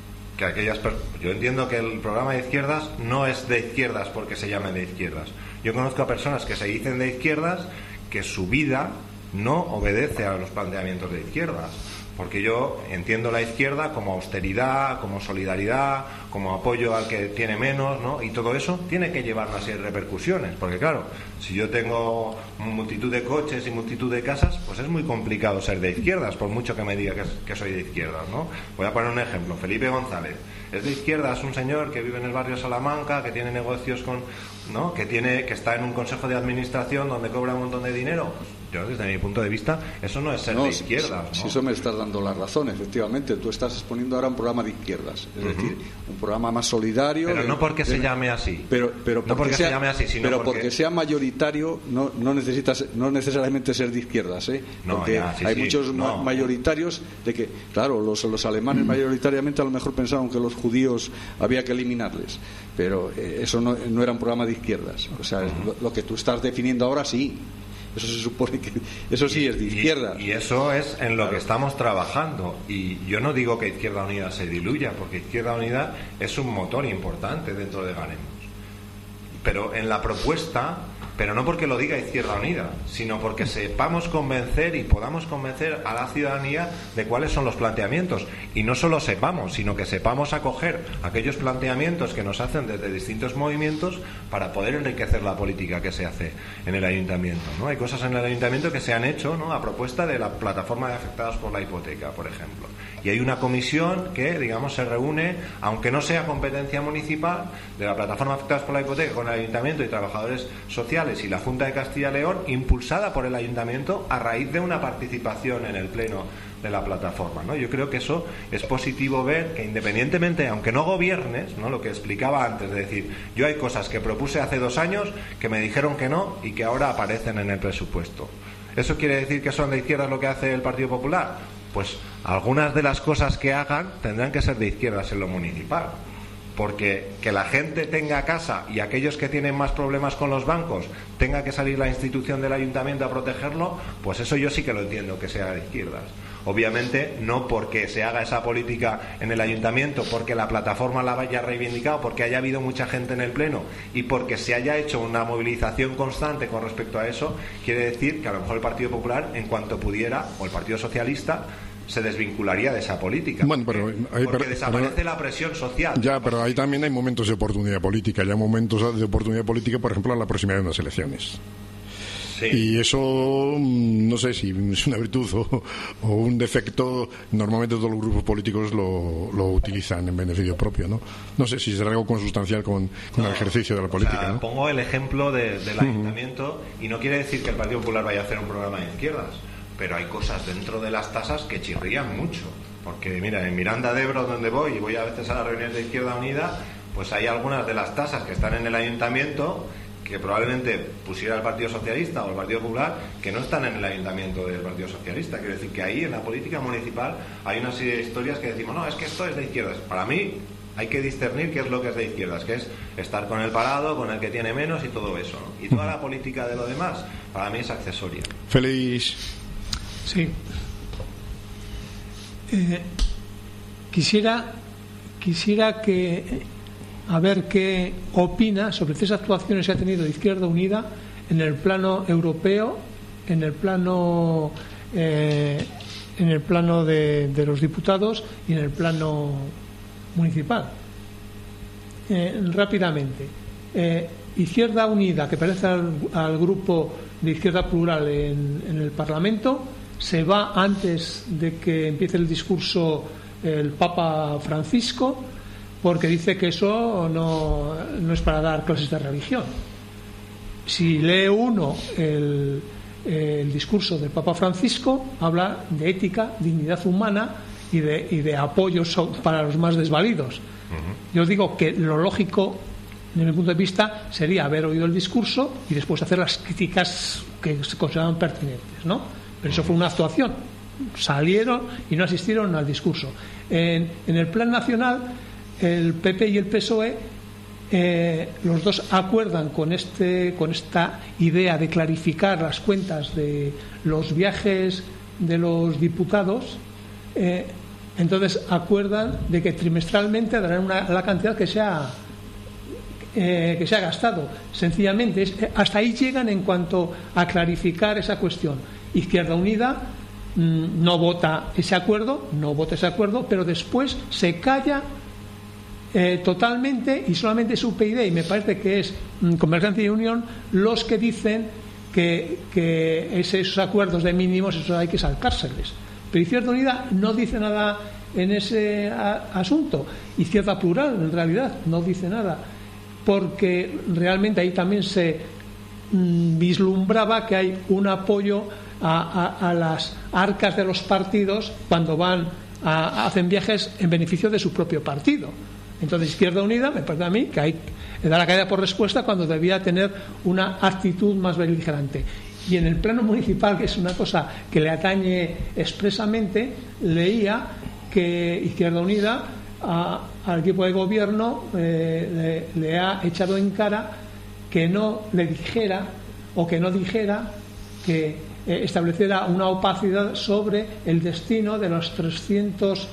Yo entiendo que el programa de izquierdas no es de izquierdas porque se llame de izquierdas. Yo conozco a personas que se dicen de izquierdas que su vida no obedece a los planteamientos de izquierdas. Porque yo entiendo la izquierda como austeridad, como solidaridad, como apoyo al que tiene menos, ¿no? Y todo eso tiene que llevar una serie de repercusiones. Porque claro, si yo tengo multitud de coches y multitud de casas, pues es muy complicado ser de izquierdas, por mucho que me diga que soy de izquierdas, ¿no? Voy a poner un ejemplo. Felipe González es de izquierdas, es un señor que vive en el barrio Salamanca, que tiene negocios ¿no? que está en un consejo de administración donde cobra un montón de dinero. Pues yo, desde mi punto de vista, eso no es ser de izquierdas, ¿no?
Si eso me estás dando la razón, efectivamente. Tú estás exponiendo ahora un programa de izquierdas, es decir, un programa más solidario.
Pero no porque se llame así.
Pero
no porque se llame así, sino
porque sea mayoritario, no necesariamente ser de izquierdas, ¿eh?
No,
porque hay muchos mayoritarios de que, claro, los alemanes mayoritariamente a lo mejor pensaban que los judíos había que eliminarles, pero eso no era un programa de izquierdas. O sea, lo que tú estás definiendo ahora sí. Eso se supone que eso sí es de izquierda.
Y eso es en lo que estamos trabajando. Y yo no digo que Izquierda Unida se diluya, porque Izquierda Unida es un motor importante dentro de Ganemos. Pero en la propuesta, pero no porque lo diga Izquierda Unida, sino porque sepamos convencer y podamos convencer a la ciudadanía de cuáles son los planteamientos. Y no solo sepamos, sino que sepamos acoger aquellos planteamientos que nos hacen desde distintos movimientos para poder enriquecer la política que se hace en el ayuntamiento, ¿no? Hay cosas en el ayuntamiento que se han hecho, ¿no?, a propuesta de la plataforma de afectados por la hipoteca, por ejemplo. Y hay una comisión que, digamos, se reúne, aunque no sea competencia municipal, de la plataforma de afectados por la hipoteca con el ayuntamiento y trabajadores sociales y la Junta de Castilla y León, impulsada por el ayuntamiento a raíz de una participación en el pleno de la plataforma, ¿no? Yo creo que eso es positivo, ver que independientemente, aunque no gobiernes, ¿no?, lo que explicaba antes, de decir, yo hay cosas que propuse hace 2 años que me dijeron que no y que ahora aparecen en el presupuesto. ¿Eso quiere decir que son de izquierdas lo que hace el Partido Popular? Pues algunas de las cosas que hagan tendrán que ser de izquierdas en lo municipal. Porque que la gente tenga casa y aquellos que tienen más problemas con los bancos tenga que salir la institución del ayuntamiento a protegerlo, pues eso yo sí que lo entiendo que sea de izquierdas. Obviamente no porque se haga esa política en el ayuntamiento, porque la plataforma la haya reivindicado, porque haya habido mucha gente en el pleno y porque se haya hecho una movilización constante con respecto a eso, quiere decir que a lo mejor el Partido Popular, en cuanto pudiera, o el Partido Socialista, se desvincularía de esa política.
Bueno,
porque desaparece la presión social.
Ya, pero ahí también hay momentos de oportunidad política. Ya momentos de oportunidad política, por ejemplo, a la proximidad de unas elecciones.
Sí.
Y eso, no sé si es una virtud o un defecto. Normalmente todos los grupos políticos lo utilizan en beneficio propio, ¿no? No sé si será algo consustancial con el ejercicio de la política.
O sea,
¿no?
Pongo el ejemplo del ayuntamiento, y no quiere decir que el Partido Popular vaya a hacer un programa de izquierdas, pero hay cosas dentro de las tasas que chirrían mucho. Porque, mira, en Miranda de Ebro, donde voy, y voy a veces a las reuniones de Izquierda Unida, pues hay algunas de las tasas que están en el ayuntamiento que probablemente pusiera el Partido Socialista o el Partido Popular, que no están en el ayuntamiento del Partido Socialista. Quiero decir que ahí, en la política municipal, hay una serie de historias que decimos, no, es que esto es de izquierdas. Para mí hay que discernir qué es lo que es de izquierdas, que es estar con el parado, con el que tiene menos y todo eso, ¿no? Y toda la política de lo demás, para mí es accesoria.
Félix.
Sí. Quisiera que a ver qué opina sobre tres actuaciones que ha tenido Izquierda Unida en el plano europeo, en el plano de los diputados y en el plano municipal. Rápidamente, Izquierda Unida, que pertenece al grupo de Izquierda Plural en el Parlamento, se va antes de que empiece el discurso el Papa Francisco, porque dice que eso no es para dar clases de religión. Si lee uno el discurso del Papa Francisco, habla de ética, dignidad humana y de apoyo para los más desvalidos. Yo digo que lo lógico, desde mi punto de vista, sería haber oído el discurso y después hacer las críticas que se consideraban pertinentes, ¿no? Pero eso fue una actuación. Salieron y no asistieron al discurso. En el plan nacional, el PP y el PSOE, los dos acuerdan con esta idea de clarificar las cuentas de los viajes de los diputados. Entonces acuerdan de que trimestralmente darán la cantidad que se ha gastado. Sencillamente hasta ahí llegan en cuanto a clarificar esa cuestión. Izquierda Unida no vota ese acuerdo, pero después se calla totalmente, y solamente es UPyD y me parece que es Convergencia y Unión los que dicen que esos acuerdos de mínimos, eso hay que saltárseles. Pero Izquierda Unida no dice nada en ese asunto. Izquierda Plural, en realidad, no dice nada, porque realmente ahí también se vislumbraba que hay un apoyo a las arcas de los partidos cuando hacen viajes en beneficio de su propio partido. Entonces Izquierda Unida, me parece a mí, que hay que dar la caída por respuesta cuando debía tener una actitud más beligerante. Y en el plano municipal, que es una cosa que le atañe expresamente, leía que Izquierda Unida al equipo de gobierno le ha echado en cara que no le dijera o que no dijera que estableciera una opacidad sobre el destino de las 300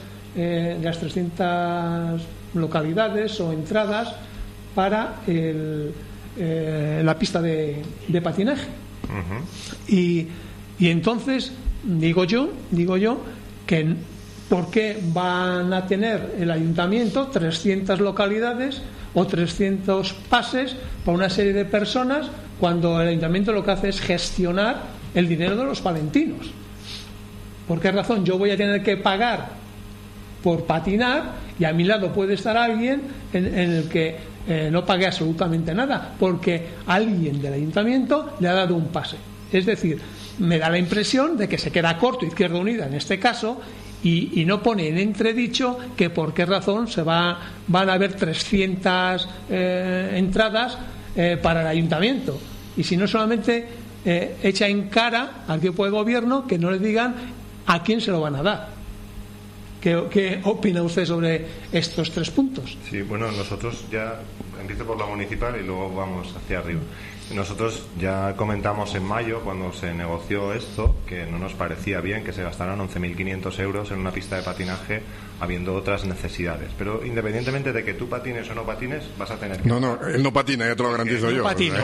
localidades o entradas para la pista de patinaje. Y entonces digo yo que ¿por qué van a tener el ayuntamiento 300 localidades o 300 pases para una serie de personas cuando el ayuntamiento lo que hace es gestionar el dinero de los palentinos? ¿Por qué razón yo voy a tener que pagar por patinar y a mi lado puede estar alguien en el que no pague absolutamente nada porque alguien del ayuntamiento le ha dado un pase? Es decir, me da la impresión de que se queda corto Izquierda Unida en este caso y no pone en entredicho que por qué razón van a haber 300 entradas para el ayuntamiento, y si no solamente echa en cara al equipo de gobierno que no le digan a quién se lo van a dar. ¿Qué opina usted sobre estos tres puntos?
Sí, bueno, nosotros ya empiezo por la municipal y luego vamos hacia arriba. Nosotros ya comentamos en mayo, cuando se negoció esto, que no nos parecía bien que se gastaran 11.500 euros en una pista de patinaje habiendo otras necesidades. Pero independientemente de que tú patines o no patines, vas a tener que...
No, él no patina, ya te lo garantizo yo.
Patino.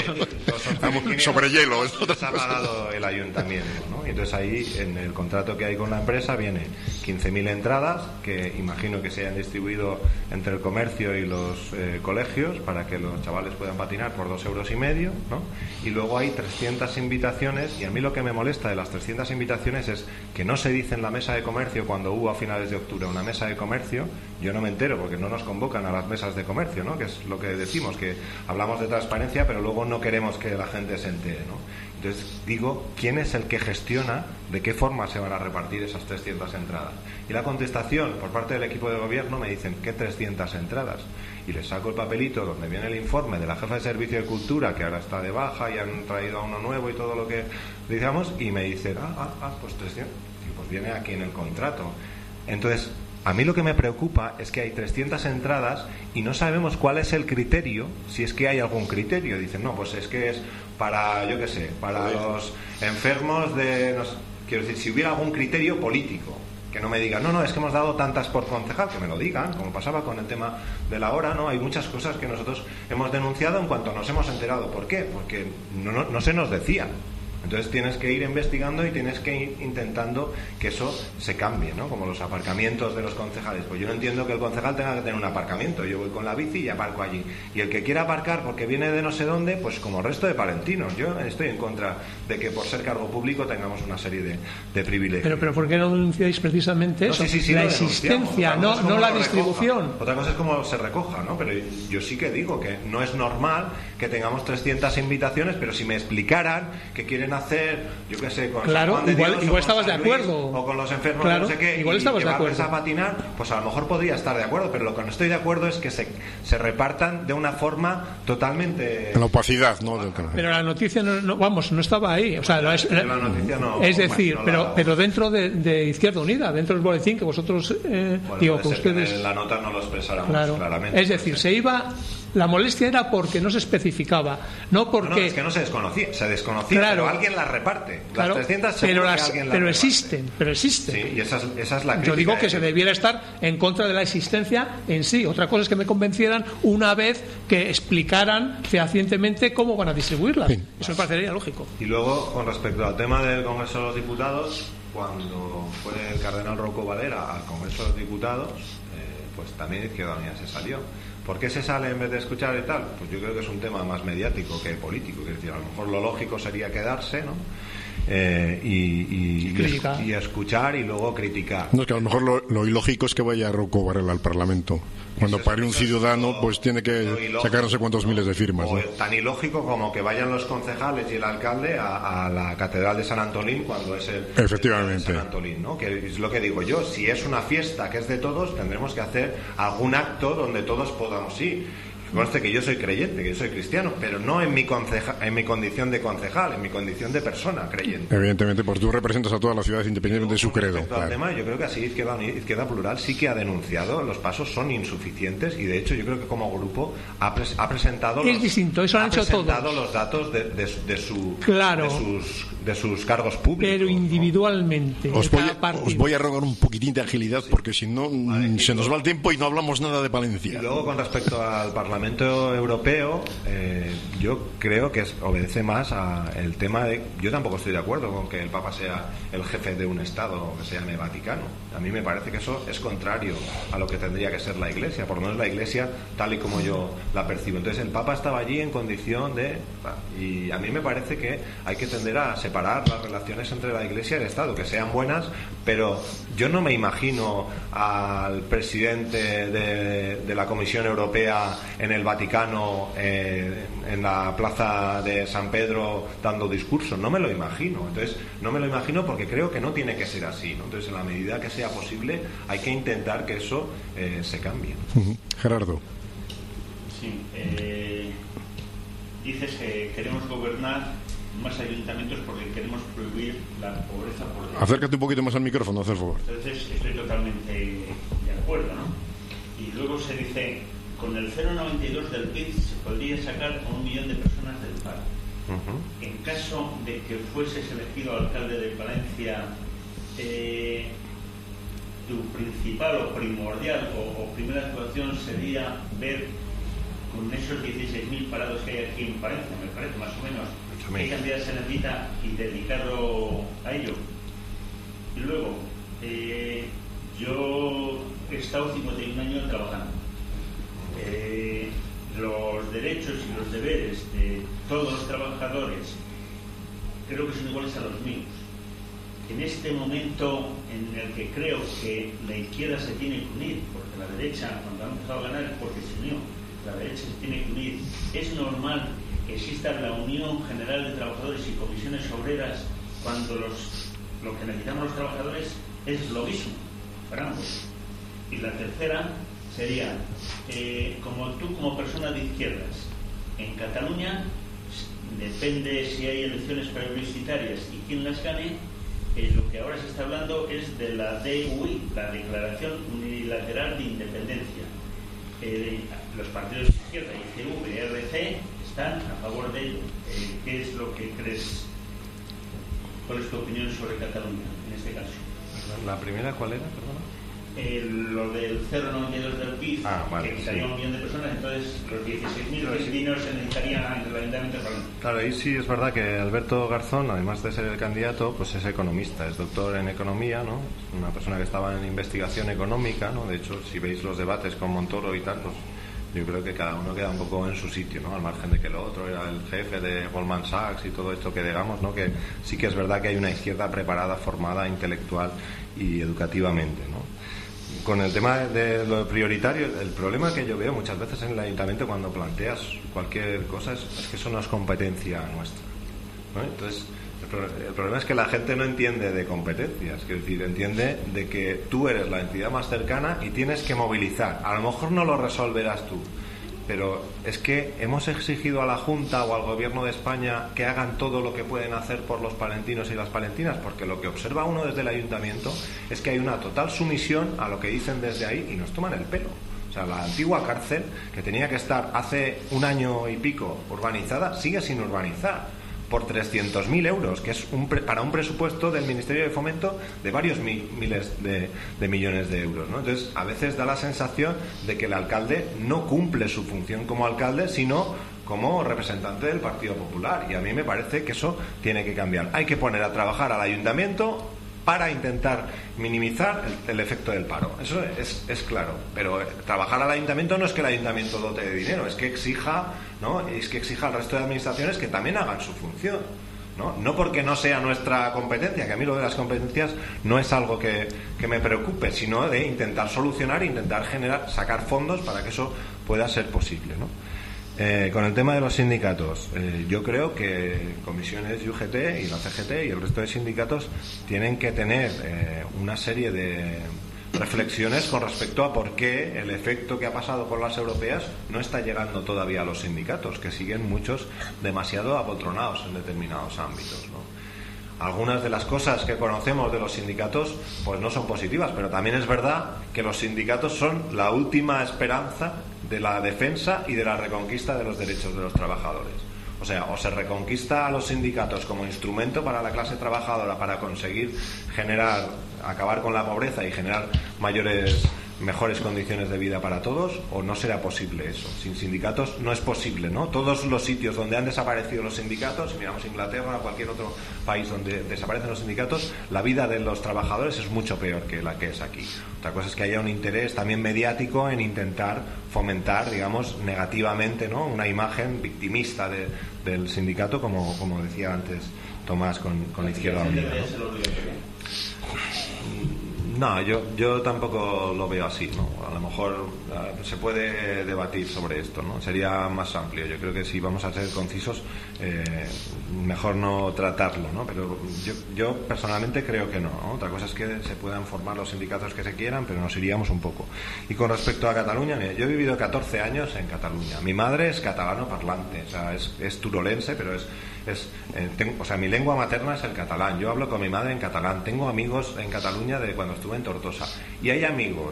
Sobre hielo.
Se ha pagado el ayuntamiento, ¿no? Y entonces ahí, en el contrato que hay con la empresa, viene 15.000 entradas, que imagino que se hayan distribuido entre el comercio y los colegios, para que los chavales puedan patinar por 2,5 euros, ¿no? Y luego hay 300 invitaciones, y a mí lo que me molesta de las 300 invitaciones es que no se dice en la mesa de comercio, cuando hubo a finales de octubre una mesa de comercio, yo no me entero porque no nos convocan a las mesas de comercio, ¿no? Que es lo que decimos, que hablamos de transparencia pero luego no queremos que la gente se entere, ¿no? Entonces digo, ¿quién es el que gestiona de qué forma se van a repartir esas 300 entradas? Y la contestación por parte del equipo de gobierno me dicen, ¿qué 300 entradas? Y les saco el papelito donde viene el informe de la jefa de Servicio de Cultura, que ahora está de baja y han traído a uno nuevo y todo lo que digamos, y me dicen, pues 300, y pues viene aquí en el contrato. Entonces, a mí lo que me preocupa es que hay 300 entradas y no sabemos cuál es el criterio, si es que hay algún criterio. Dicen, no, pues es que es para, yo qué sé, para los enfermos de... No sé, quiero decir, si hubiera algún criterio político, que no me digan, no, es que hemos dado tantas por concejal, que me lo digan, como pasaba con el tema de la hora, ¿no? Hay muchas cosas que nosotros hemos denunciado en cuanto nos hemos enterado. ¿Por qué? Porque no se nos decía. Entonces tienes que ir investigando y tienes que ir intentando que eso se cambie, ¿no? Como los aparcamientos de los concejales. Pues yo no entiendo que el concejal tenga que tener un aparcamiento. Yo voy con la bici y aparco allí. Y el que quiera aparcar porque viene de no sé dónde, pues como el resto de palentinos. Yo estoy en contra de que por ser cargo público tengamos una serie de privilegios.
Pero ¿por qué no denunciáis precisamente eso?
Sí,
la existencia, no la distribución.
Otra cosa es cómo se recoja, ¿no? Pero yo sí que digo que no es normal que tengamos 300 invitaciones, pero si me explicaran que quieren hacer, yo qué sé, con
claro,
San Juan de Dios,
igual estabas de acuerdo,
o con los enfermos,
claro,
no sé qué,
igual estabas
y
de acuerdo
a patinar, pues a lo mejor podría estar de acuerdo, pero lo que no estoy de acuerdo es que se repartan de una forma totalmente...
En la opacidad, ¿no?
Pero la noticia no estaba ahí, o sea,
la noticia no,
es decir,
no
pero dentro de Izquierda Unida, dentro del boletín que vosotros digo que ustedes
en la nota no lo expresáramos claramente.
Es decir, se iba, la molestia era porque no se especificaba, no porque...
No, es que no se desconocía, claro, pero alguien las reparte.
Claro,
las 300 seguro que alguien las reparte.
Pero existen.
Sí, y esa es la crítica.
Yo digo que se debiera estar en contra de la existencia en sí. Otra cosa es que me convencieran una vez que explicaran fehacientemente cómo van a distribuirlas. Sí. Eso me parecería lógico.
Y luego, con respecto al tema del Congreso de los Diputados, cuando fue el cardenal Rouco Valera al Congreso de los Diputados, pues también Izquierda Unida se salió. ¿Por qué se sale en vez de escuchar y tal? Pues yo creo que es un tema más mediático que político. Es decir, a lo mejor lo lógico sería quedarse, ¿no? Y escuchar y luego criticar.
No, es que a lo mejor lo ilógico es que vaya Rouco Varela al Parlamento. Cuando pare un ciudadano, pues tiene que sacar no sé cuántos miles de firmas, ¿no?
Tan ilógico como que vayan los concejales y el alcalde a la Catedral de San Antolín cuando es el
efectivamente
de San Antolín, ¿no? Que es lo que digo yo, si es una fiesta que es de todos, tendremos que hacer algún acto donde todos podamos ir. Conste que yo soy creyente, que yo soy cristiano, pero no en mi condición de concejal, en mi condición de persona creyente.
Evidentemente, porque tú representas a todas las ciudades independientemente de su credo.
Claro. Tema, yo creo que así Izquierda Plural sí que ha denunciado, los pasos son insuficientes y de hecho yo creo que como grupo ha presentado los datos de sus cargos públicos.
Pero individualmente.
¿No? Os voy a rogar un poquitín de agilidad porque si no se nos va el tiempo y no hablamos nada de Palencia.
Y luego con respecto al Parlamento Europeo, yo creo que obedece más al tema de... Yo tampoco estoy de acuerdo con que el Papa sea el jefe de un Estado que se llame Vaticano. A mí me parece que eso es contrario a lo que tendría que ser la Iglesia, por lo menos la Iglesia tal y como yo la percibo. Entonces el Papa estaba allí en condición de... Y a mí me parece que hay que tender a separar las relaciones entre la Iglesia y el Estado, que sean buenas, pero yo no me imagino al presidente de la Comisión Europea en el Vaticano, en la plaza de San Pedro dando discursos. No me lo imagino. Entonces, no me lo imagino porque creo que no tiene que ser así, ¿no? Entonces, en la medida que sea posible, hay que intentar que eso se cambie.
Gerardo.
Sí. Dices que queremos gobernar más ayuntamientos porque queremos prohibir la pobreza por dentro.
Acércate un poquito más al micrófono, haz el favor.
Entonces, estoy totalmente de acuerdo, ¿no? Y luego se dice... Con el 0,92 del PIB se podría sacar a 1 millón de personas personas del paro. En caso de que fueses elegido alcalde de Palencia, tu principal o primordial o primera actuación sería ver con esos 16.000 parados que hay aquí en Palencia, me parece más o menos, qué cantidad se necesita y dedicarlo a ello. Y luego, yo he estado 51 años trabajando. Los derechos y los deberes de todos los trabajadores creo que son iguales a los míos. En este momento en el que creo que la izquierda se tiene que unir, porque la derecha, cuando ha empezado a ganar es porque se unió, la derecha se tiene que unir, es normal que exista la Unión General de Trabajadores y Comisiones Obreras cuando lo que necesitamos los trabajadores es lo mismo para ambos. Y la tercera sería, como tú como persona de izquierdas, en Cataluña depende si hay elecciones plebiscitarias y quién las gane, lo que ahora se está hablando es de la DUI, la Declaración Unilateral de Independencia. Los partidos de izquierda, ICV y RC, están a favor de ello. ¿Qué es lo que crees? ¿Cuál es tu opinión sobre Cataluña en este caso?
¿La primera cuál era? Perdona.
Lo del 0,92 del PIB,
vale,
que necesitaría 1 millón de personas, entonces los 16.000 vecinos se necesitarían en el Ayuntamiento de Palencia.
Claro, ahí sí es verdad que Alberto Garzón, además de ser el candidato, pues es economista, es doctor en economía, ¿no? Es una persona que estaba en investigación económica, ¿no? De hecho, si veis los debates con Montoro y tal, pues yo creo que cada uno queda un poco en su sitio, ¿no? Al margen de que el otro era el jefe de Goldman Sachs y todo esto que digamos, ¿no? Que sí que es verdad que hay una izquierda preparada, formada, intelectual y educativamente, ¿no? Con el tema de lo prioritario, el problema que yo veo muchas veces en el ayuntamiento cuando planteas cualquier cosa es que eso no es competencia nuestra, ¿no? Entonces, el problema es que la gente no entiende de competencias, es decir, entiende de que tú eres la entidad más cercana y tienes que movilizar. A lo mejor no lo resolverás tú, pero es que hemos exigido a la Junta o al Gobierno de España que hagan todo lo que pueden hacer por los palentinos y las palentinas, porque lo que observa uno desde el ayuntamiento es que hay una total sumisión a lo que dicen desde ahí y nos toman el pelo. O sea, la antigua cárcel, que tenía que estar hace 1 año y pico urbanizada, sigue sin urbanizar por 300.000 euros, que es para un presupuesto del Ministerio de Fomento de varios miles de millones de euros, ¿no? Entonces, a veces da la sensación de que el alcalde no cumple su función como alcalde, sino como representante del Partido Popular, y a mí me parece que eso tiene que cambiar. Hay que poner a trabajar al ayuntamiento para intentar minimizar el efecto del paro. Eso es claro. Pero trabajar al ayuntamiento no es que el ayuntamiento dote de dinero, es que exija, ¿no? Es que exija al resto de administraciones que también hagan su función, ¿no? No porque no sea nuestra competencia, que a mí lo de las competencias no es algo que me preocupe, sino de intentar solucionar, intentar sacar fondos para que eso pueda ser posible, ¿no? Con el tema de los sindicatos, yo creo que comisiones y UGT y la CGT y el resto de sindicatos tienen que tener una serie de reflexiones con respecto a por qué el efecto que ha pasado con las europeas no está llegando todavía a los sindicatos, que siguen muchos demasiado apoltronados en determinados ámbitos, ¿no? Algunas de las cosas que conocemos de los sindicatos pues no son positivas, pero también es verdad que los sindicatos son la última esperanza de la defensa y de la reconquista de los derechos de los trabajadores. O sea, o se reconquista a los sindicatos como instrumento para la clase trabajadora para conseguir acabar con la pobreza y generar mejores condiciones de vida para todos, o no será posible eso. Sin sindicatos no es posible, ¿no? Todos los sitios donde han desaparecido los sindicatos, si miramos Inglaterra o cualquier otro país donde desaparecen los sindicatos, la vida de los trabajadores es mucho peor que la que es aquí. Otra cosa es que haya un interés también mediático en intentar fomentar, digamos, negativamente, ¿no? Una imagen victimista del sindicato, como decía antes Tomás con la Izquierda Unida, ¿no? No, yo tampoco lo veo así, ¿no? A lo mejor se puede debatir sobre esto, ¿no? Sería más amplio. Yo creo que si vamos a ser concisos, mejor no tratarlo, ¿no? Pero yo personalmente creo que no, ¿no? Otra cosa es que se puedan formar los sindicatos que se quieran, pero nos iríamos un poco. Y con respecto a Cataluña, mira, yo he vivido 14 años en Cataluña. Mi madre es catalano parlante, o sea, es turolense, pero mi lengua materna es el catalán. Yo hablo con mi madre en catalán. Tengo amigos en Cataluña de cuando estuve en Tortosa. Y hay amigos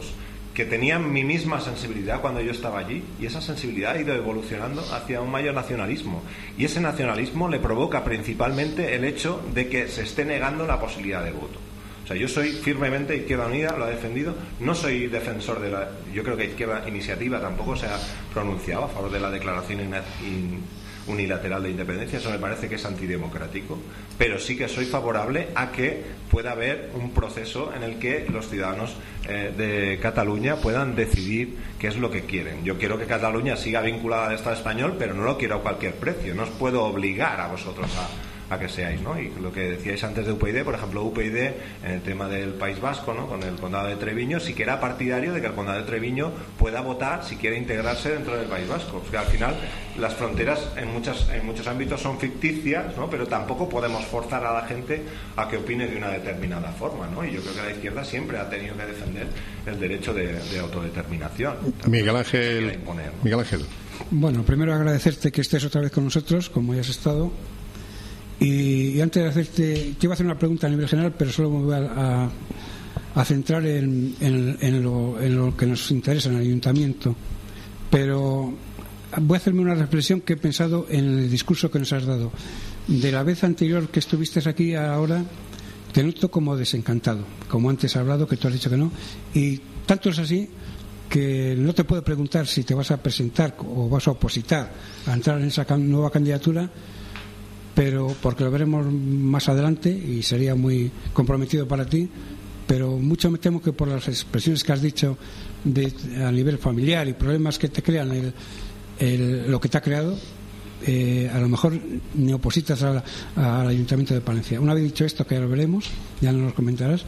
que tenían mi misma sensibilidad cuando yo estaba allí, y esa sensibilidad ha ido evolucionando hacia un mayor nacionalismo, y ese nacionalismo le provoca principalmente el hecho de que se esté negando la posibilidad de voto. O sea, yo soy firmemente Izquierda Unida, lo ha defendido, no soy defensor de la... Yo creo que Izquierda Iniciativa tampoco se ha pronunciado a favor de la declaración unilateral de independencia, eso me parece que es antidemocrático, pero sí que soy favorable a que pueda haber un proceso en el que los ciudadanos de Cataluña puedan decidir qué es lo que quieren. Yo quiero que Cataluña siga vinculada al Estado español, pero no lo quiero a cualquier precio, no os puedo obligar a vosotros a que seáis, ¿no? Y lo que decíais antes de UPyD, por ejemplo, UPyD en el tema del País Vasco, ¿no? Con el Condado de Treviño, sí que era partidario de que el Condado de Treviño pueda votar si quiere integrarse dentro del País Vasco. Porque al final las fronteras en muchos ámbitos son ficticias, ¿no? Pero tampoco podemos forzar a la gente a que opine de una determinada forma, ¿no? Y yo creo que la izquierda siempre ha tenido que defender el derecho de autodeterminación.
Miguel Ángel. Miguel Ángel.
Bueno, primero agradecerte que estés otra vez con nosotros, como ya has estado. Y antes de hacerte, te iba a hacer una pregunta a nivel general, pero solo me voy a centrar en lo que nos interesa en el ayuntamiento. Pero voy a hacerme una reflexión que he pensado en el discurso que nos has dado. De la vez anterior que estuviste aquí, ahora te noto como desencantado, como antes has hablado, que tú has dicho que no. Y tanto es así que no te puedo preguntar si te vas a presentar o vas a opositar a entrar en esa nueva candidatura, pero porque lo veremos más adelante y sería muy comprometido para ti, pero mucho me temo que por las expresiones que has dicho a nivel familiar y problemas que te crean lo que te ha creado, a lo mejor ni opositas al Ayuntamiento de Palencia. Una vez dicho esto, que ya lo veremos, ya nos lo comentarás,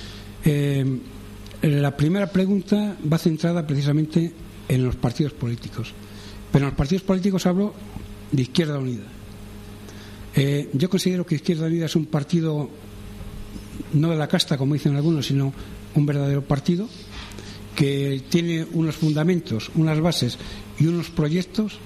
la primera pregunta va centrada precisamente en los partidos políticos, pero en los partidos políticos hablo de Izquierda Unida. Yo considero que Izquierda Unida es un partido no de la casta, como dicen algunos, sino un verdadero partido que tiene unos fundamentos, unas bases y unos proyectos,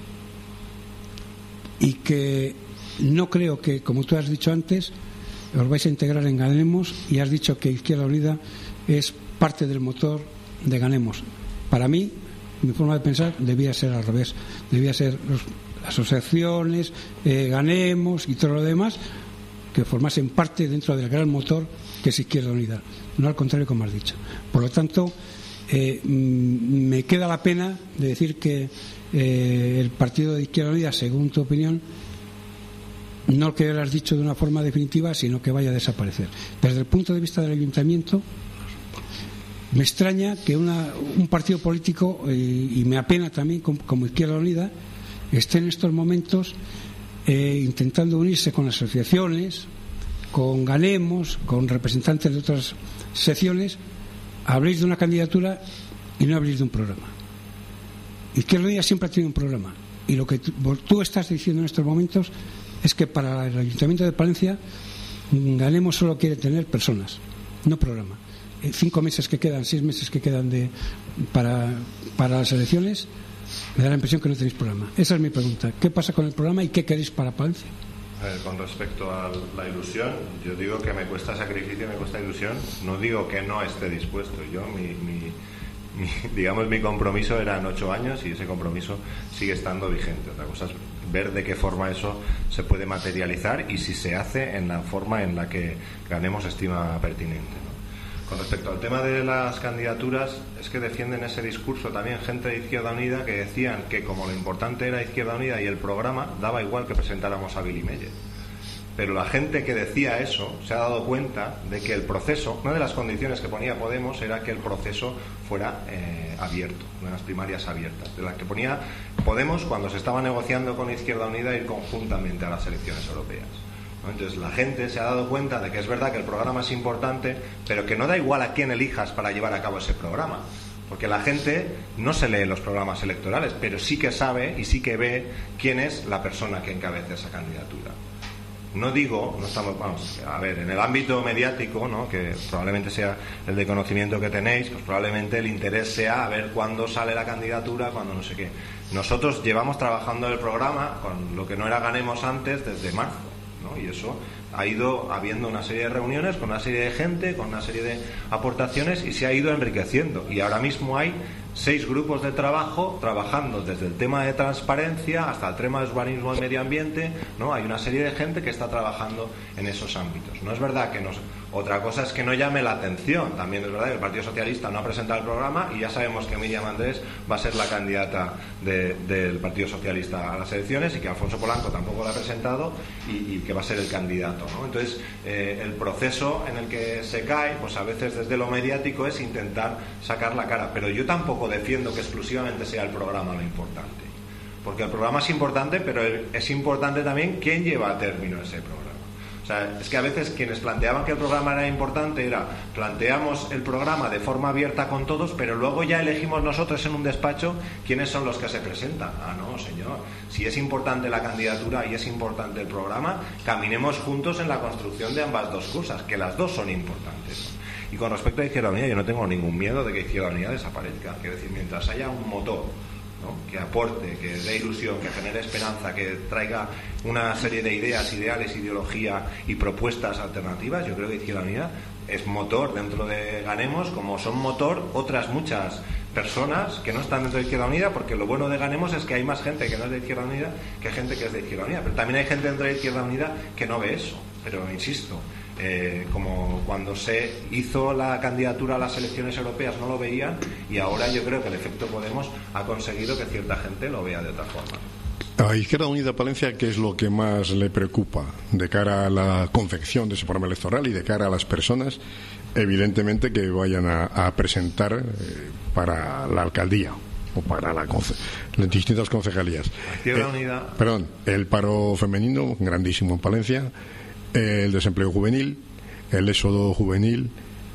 y que no creo que, como tú has dicho antes, os vais a integrar en Ganemos, y has dicho que Izquierda Unida es parte del motor de Ganemos. Para mí, mi forma de pensar debía ser al revés, debía ser asociaciones, Ganemos y todo lo demás, que formasen parte dentro del gran motor que es Izquierda Unida, no al contrario, como has dicho. Por lo tanto, me queda la pena de decir que el partido de Izquierda Unida, según tu opinión, no que lo has dicho de una forma definitiva, sino que vaya a desaparecer. Desde el punto de vista del ayuntamiento, me extraña que un partido político, y me apena también como Izquierda Unida, esté en estos momentos intentando unirse con asociaciones, con Ganemos, con representantes de otras secciones. Habléis de una candidatura y no habléis de un programa. Izquierda Unida siempre ha tenido un programa, y lo que tú estás diciendo en estos momentos es que para el Ayuntamiento de Palencia Ganemos solo quiere tener personas, no programa. 5 meses que quedan, 6 meses que quedan para las elecciones, me da la impresión que no tenéis programa. Esa es mi pregunta. ¿Qué pasa con el programa y qué queréis para Palencia?
Con respecto a la ilusión, yo digo que me cuesta sacrificio, me cuesta ilusión. No digo que no esté dispuesto. Yo, mi compromiso eran 8 años y ese compromiso sigue estando vigente. Otra cosa es ver de qué forma eso se puede materializar y si se hace en la forma en la que Ganemos estima pertinente, ¿no? Con respecto al tema de las candidaturas, es que defienden ese discurso también gente de Izquierda Unida, que decían que como lo importante era Izquierda Unida y el programa, daba igual que presentáramos a Billy Meller. Pero la gente que decía eso se ha dado cuenta de que el proceso, una de las condiciones que ponía Podemos era que el proceso fuera abierto, unas primarias abiertas, de las que ponía Podemos cuando se estaba negociando con Izquierda Unida ir conjuntamente a las elecciones europeas. Entonces la gente se ha dado cuenta de que es verdad que el programa es importante, pero que no da igual a quién elijas para llevar a cabo ese programa, porque la gente no se lee los programas electorales, pero sí que sabe y sí que ve quién es la persona que encabeza esa candidatura. No digo, no estamos, vamos, a ver, en el ámbito mediático, ¿no?, que probablemente sea el de conocimiento que tenéis, pues probablemente el interés sea a ver cuándo sale la candidatura, cuándo no sé qué. Nosotros llevamos trabajando el programa con lo que no era Ganemos antes desde marzo, ¿no? Y eso ha ido habiendo una serie de reuniones con una serie de gente, con una serie de aportaciones, y se ha ido enriqueciendo. Y ahora mismo hay 6 grupos de trabajo trabajando desde el tema de transparencia hasta el tema de urbanismo y medio ambiente, ¿no? Hay una serie de gente que está trabajando en esos ámbitos. No es verdad que otra cosa es que no llame la atención. También es verdad que el Partido Socialista no ha presentado el programa, y ya sabemos que Míriam Andrés va a ser la candidata del Partido Socialista a las elecciones, y que Alfonso Polanco tampoco lo ha presentado, y que va a ser el candidato, ¿no? Entonces, el proceso en el que se cae, pues a veces desde lo mediático, es intentar sacar la cara. Pero yo tampoco defiendo que exclusivamente sea el programa lo importante, porque el programa es importante, pero es importante también quién lleva a término ese programa. O sea, es que a veces quienes planteaban que el programa era importante planteamos el programa de forma abierta con todos, pero luego ya elegimos nosotros en un despacho quiénes son los que se presentan. Ah, no, señor, si es importante la candidatura y es importante el programa, caminemos juntos en la construcción de ambas dos cosas, que las dos son importantes. Y con respecto a Izquierda Unida, yo no tengo ningún miedo de que Izquierda Unida desaparezca. Quiero decir, mientras haya un motor, ¿no?, que aporte, que dé ilusión, que genere esperanza, que traiga una serie de ideas, ideales, ideología y propuestas alternativas, yo creo que Izquierda Unida es motor dentro de Ganemos, como son motor otras muchas personas que no están dentro de Izquierda Unida, porque lo bueno de Ganemos es que hay más gente que no es de Izquierda Unida que gente que es de Izquierda Unida, pero también hay gente dentro de Izquierda Unida que no ve eso. Pero insisto, como cuando se hizo la candidatura a las elecciones europeas no lo veían, y ahora yo creo que el efecto Podemos ha conseguido que cierta gente lo vea de otra forma.
A Izquierda Unida Palencia, ¿qué es lo que más le preocupa de cara a la confección de ese programa electoral y de cara a las personas, evidentemente, que vayan a presentar para la alcaldía o para las distintas concejalías?
Izquierda Unida.
El paro femenino, grandísimo en Palencia, el desempleo juvenil, el éxodo juvenil,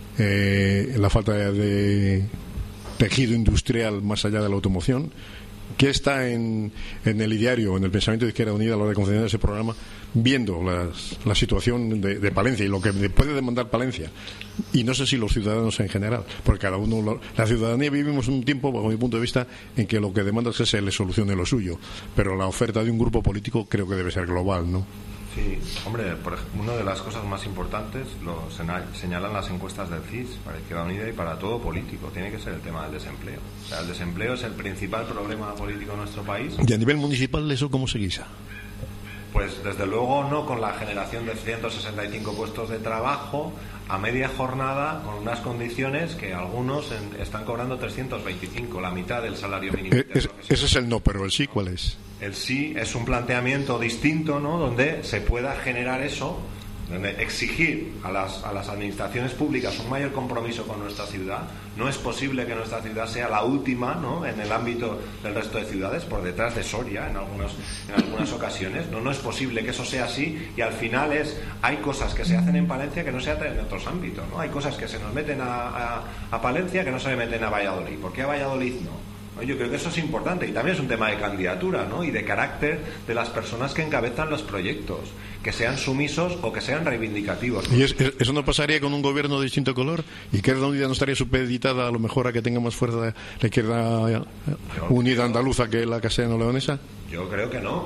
la falta de tejido industrial más allá de la automoción. ¿Qué está en el ideario, en el pensamiento de Izquierda Unida a la hora de conceder ese programa, viendo la situación de Palencia y lo que puede demandar Palencia? Y no sé si los ciudadanos en general, porque cada uno, la ciudadanía, vivimos un tiempo, bajo mi punto de vista, en que lo que demanda es que se le solucione lo suyo, pero la oferta de un grupo político creo que debe ser global, ¿no?
Sí, hombre, por ejemplo, una de las cosas más importantes lo señalan las encuestas del CIS para Izquierda Unida y para todo político, tiene que ser el tema del desempleo. O sea, el desempleo es el principal problema político en nuestro país.
¿Y a nivel municipal eso cómo se guisa?
Pues desde luego no con la generación de 165 puestos de trabajo a media jornada, con unas condiciones que algunos están cobrando 325, la mitad del salario mínimo.
Ese es el no, pero el sí, ¿cuál es?
El sí es un planteamiento distinto, ¿no?, donde se pueda generar eso, donde exigir a las administraciones públicas un mayor compromiso con nuestra ciudad. No es posible que nuestra ciudad sea la última, ¿no?, en el ámbito del resto de ciudades, por detrás de Soria en algunas ocasiones. No es posible que eso sea así, y al final hay cosas que se hacen en Palencia que no se hacen en otros ámbitos, ¿no? Hay cosas que se nos meten a Palencia que no se le meten a Valladolid. ¿Por qué a Valladolid no? Yo creo que eso es importante, y también es un tema de candidatura, ¿no?, y de carácter de las personas que encabezan los proyectos, que sean sumisos o que sean reivindicativos.
¿Y eso no pasaría con un gobierno de distinto color? ¿Y que Izquierda Unida no estaría supeditada a lo mejor a que tenga más fuerza la Izquierda Unida andaluza que la castellano-leonesa?
Yo creo que no,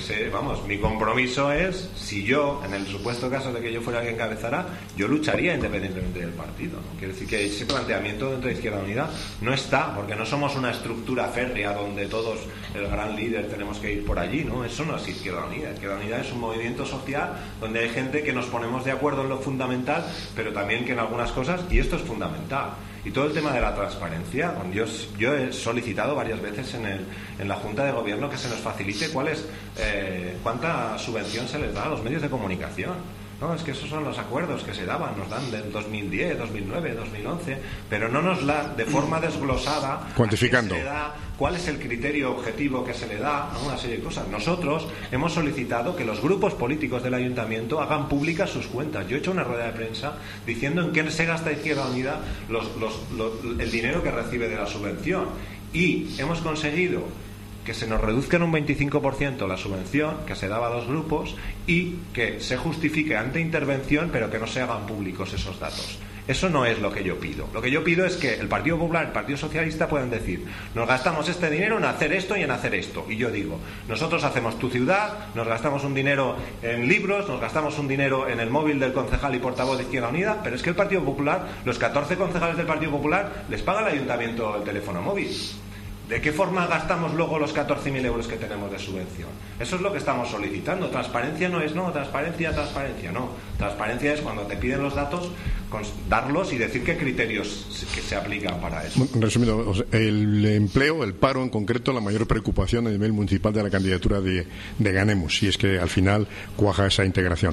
mi compromiso es, si yo, en el supuesto caso de que yo fuera el que encabezara, yo lucharía independientemente del partido, ¿no? Quiero decir que ese planteamiento dentro de Izquierda Unida no está, porque no somos una estructura férrea donde todos, el gran líder, tenemos que ir por allí, ¿no? Eso no es Izquierda Unida. Izquierda Unida es un movimiento social donde hay gente que nos ponemos de acuerdo en lo fundamental, pero también que en algunas cosas, y esto es fundamental. Y todo el tema de la transparencia, yo he solicitado varias veces en la Junta de Gobierno que se nos facilite cuánta subvención se les da a los medios de comunicación. No, es que esos son los acuerdos que se daban, nos dan del 2010, 2009, 2011, pero no nos da de forma desglosada,
cuantificando
cuál es el criterio objetivo que se le da a una serie de cosas. Nosotros hemos solicitado que los grupos políticos del ayuntamiento hagan públicas sus cuentas. Yo he hecho una rueda de prensa diciendo en qué se gasta Izquierda Unida el dinero que recibe de la subvención, y hemos conseguido que se nos reduzca en un 25% la subvención que se daba a los grupos, y que se justifique ante intervención, pero que no se hagan públicos esos datos. Eso no es lo que yo pido. Lo que yo pido es que el Partido Popular, el Partido Socialista puedan decir, nos gastamos este dinero en hacer esto y en hacer esto. Y yo digo, nosotros hacemos tu ciudad, nos gastamos un dinero en libros, nos gastamos un dinero en el móvil del concejal y portavoz de Izquierda Unida, pero es que el Partido Popular, los 14 concejales del Partido Popular, les paga el ayuntamiento el teléfono móvil. ¿De qué forma gastamos luego los 14.000 euros que tenemos de subvención? Eso es lo que estamos solicitando. Transparencia no es transparencia no. Transparencia es cuando te piden los datos, darlos y decir qué criterios que se aplican para eso.
Resumido, el empleo, el paro en concreto, la mayor preocupación a nivel municipal de la candidatura de Ganemos, si es que al final cuaja esa integración.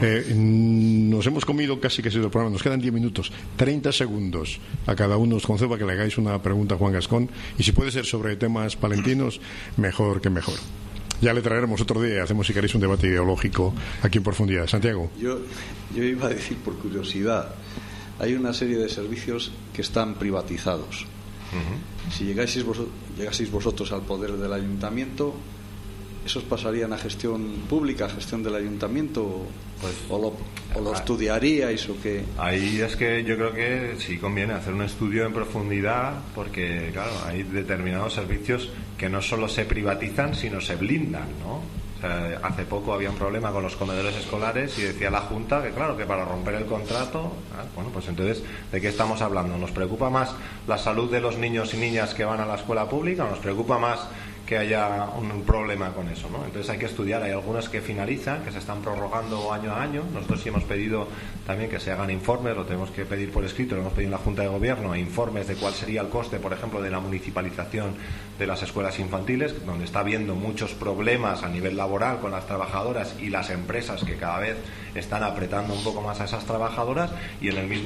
Nos hemos comido casi que se el programa, nos quedan 10 minutos, 30 segundos a cada uno os concedo para que le hagáis una pregunta a Juan Gascón, y si puede ser sobre temas palentinos, mejor que mejor. Ya le traeremos otro día y hacemos, si queréis, un debate ideológico aquí en profundidad. Santiago.
Yo iba a decir, por curiosidad, hay una serie de servicios que están privatizados. Si llegaseis vosotros al poder del ayuntamiento, ¿esos pasarían a gestión pública, a gestión del ayuntamiento?
Pues,
¿O lo estudiaríais o qué?
Ahí es que yo creo que sí conviene hacer un estudio en profundidad, porque claro, hay determinados servicios que no solo se privatizan, sino se blindan, ¿no? O sea, hace poco había un problema con los comedores escolares y decía la Junta que claro, que para romper el contrato, bueno, pues entonces, ¿de qué estamos hablando? ¿Nos preocupa más la salud de los niños y niñas que van a la escuela pública o nos preocupa más que haya un problema con eso, ¿no? Entonces hay que estudiar. Hay algunas que finalizan, que se están prorrogando año a año. Nosotros sí hemos pedido también que se hagan informes, lo tenemos que pedir por escrito, lo hemos pedido en la Junta de Gobierno, informes de cuál sería el coste, por ejemplo, de la municipalización de las escuelas infantiles, donde está habiendo muchos problemas a nivel laboral con las trabajadoras y las empresas que cada vez están apretando un poco más a esas trabajadoras, y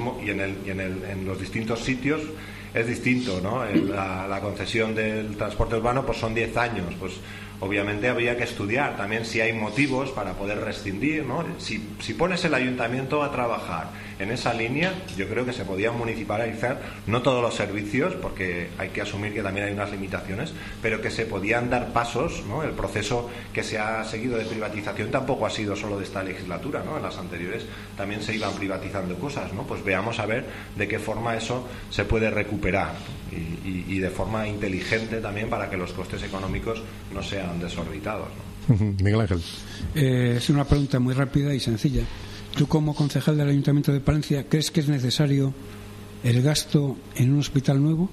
en los distintos sitios es distinto, ¿no? La concesión del transporte urbano pues son 10 años, pues obviamente habría que estudiar también si hay motivos para poder rescindir, ¿no? Si pones el ayuntamiento a trabajar en esa línea, yo creo que se podían municipalizar no todos los servicios, porque hay que asumir que también hay unas limitaciones, pero que se podían dar pasos, ¿no? El proceso que se ha seguido de privatización tampoco ha sido solo de esta legislatura, ¿no? En las anteriores también se iban privatizando cosas, ¿no? Pues veamos a ver de qué forma eso se puede recuperar y de forma inteligente también, para que los costes económicos no sean desorbitados, ¿no?
Miguel Ángel.
Es una pregunta muy rápida y sencilla. ¿Tú, como concejal del Ayuntamiento de Palencia, crees que es necesario el gasto en un hospital nuevo?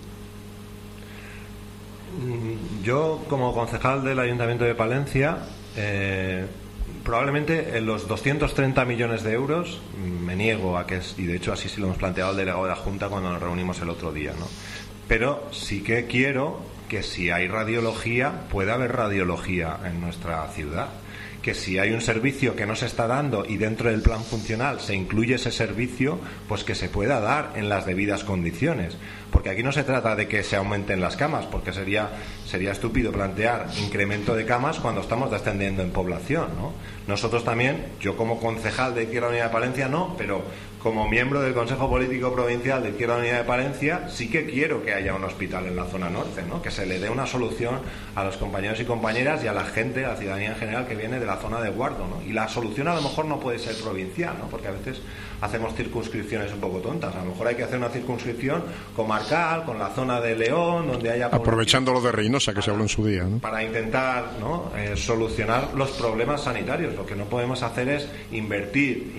Yo, como concejal del Ayuntamiento de Palencia, probablemente en los 230 millones de euros me niego a que y de hecho así sí lo hemos planteado al delegado de la Junta cuando nos reunimos el otro día, ¿no? Pero sí que quiero que si hay radiología, pueda haber radiología en nuestra ciudad. Que si hay un servicio que no se está dando y dentro del plan funcional se incluye ese servicio, pues que se pueda dar en las debidas condiciones. Porque aquí no se trata de que se aumenten las camas, porque sería estúpido plantear incremento de camas cuando estamos descendiendo en población, ¿no? Nosotros también, yo como concejal de Izquierda Unida de Palencia no, pero como miembro del Consejo Político Provincial de Izquierda Unida de Palencia sí que quiero que haya un hospital en la zona norte, ¿no? Que se le dé una solución a los compañeros y compañeras y a la gente, a la ciudadanía en general que viene de la zona de Guardo, ¿no? Y la solución a lo mejor no puede ser provincial, ¿no? Porque a veces hacemos circunscripciones un poco tontas. A lo mejor hay que hacer una circunscripción comarcal, con la zona de León, donde haya...
Aprovechando lo de Reynosa, que se habló en su día, ¿no? Para
intentar, ¿no? Solucionar los problemas sanitarios. Lo que no podemos hacer es invertir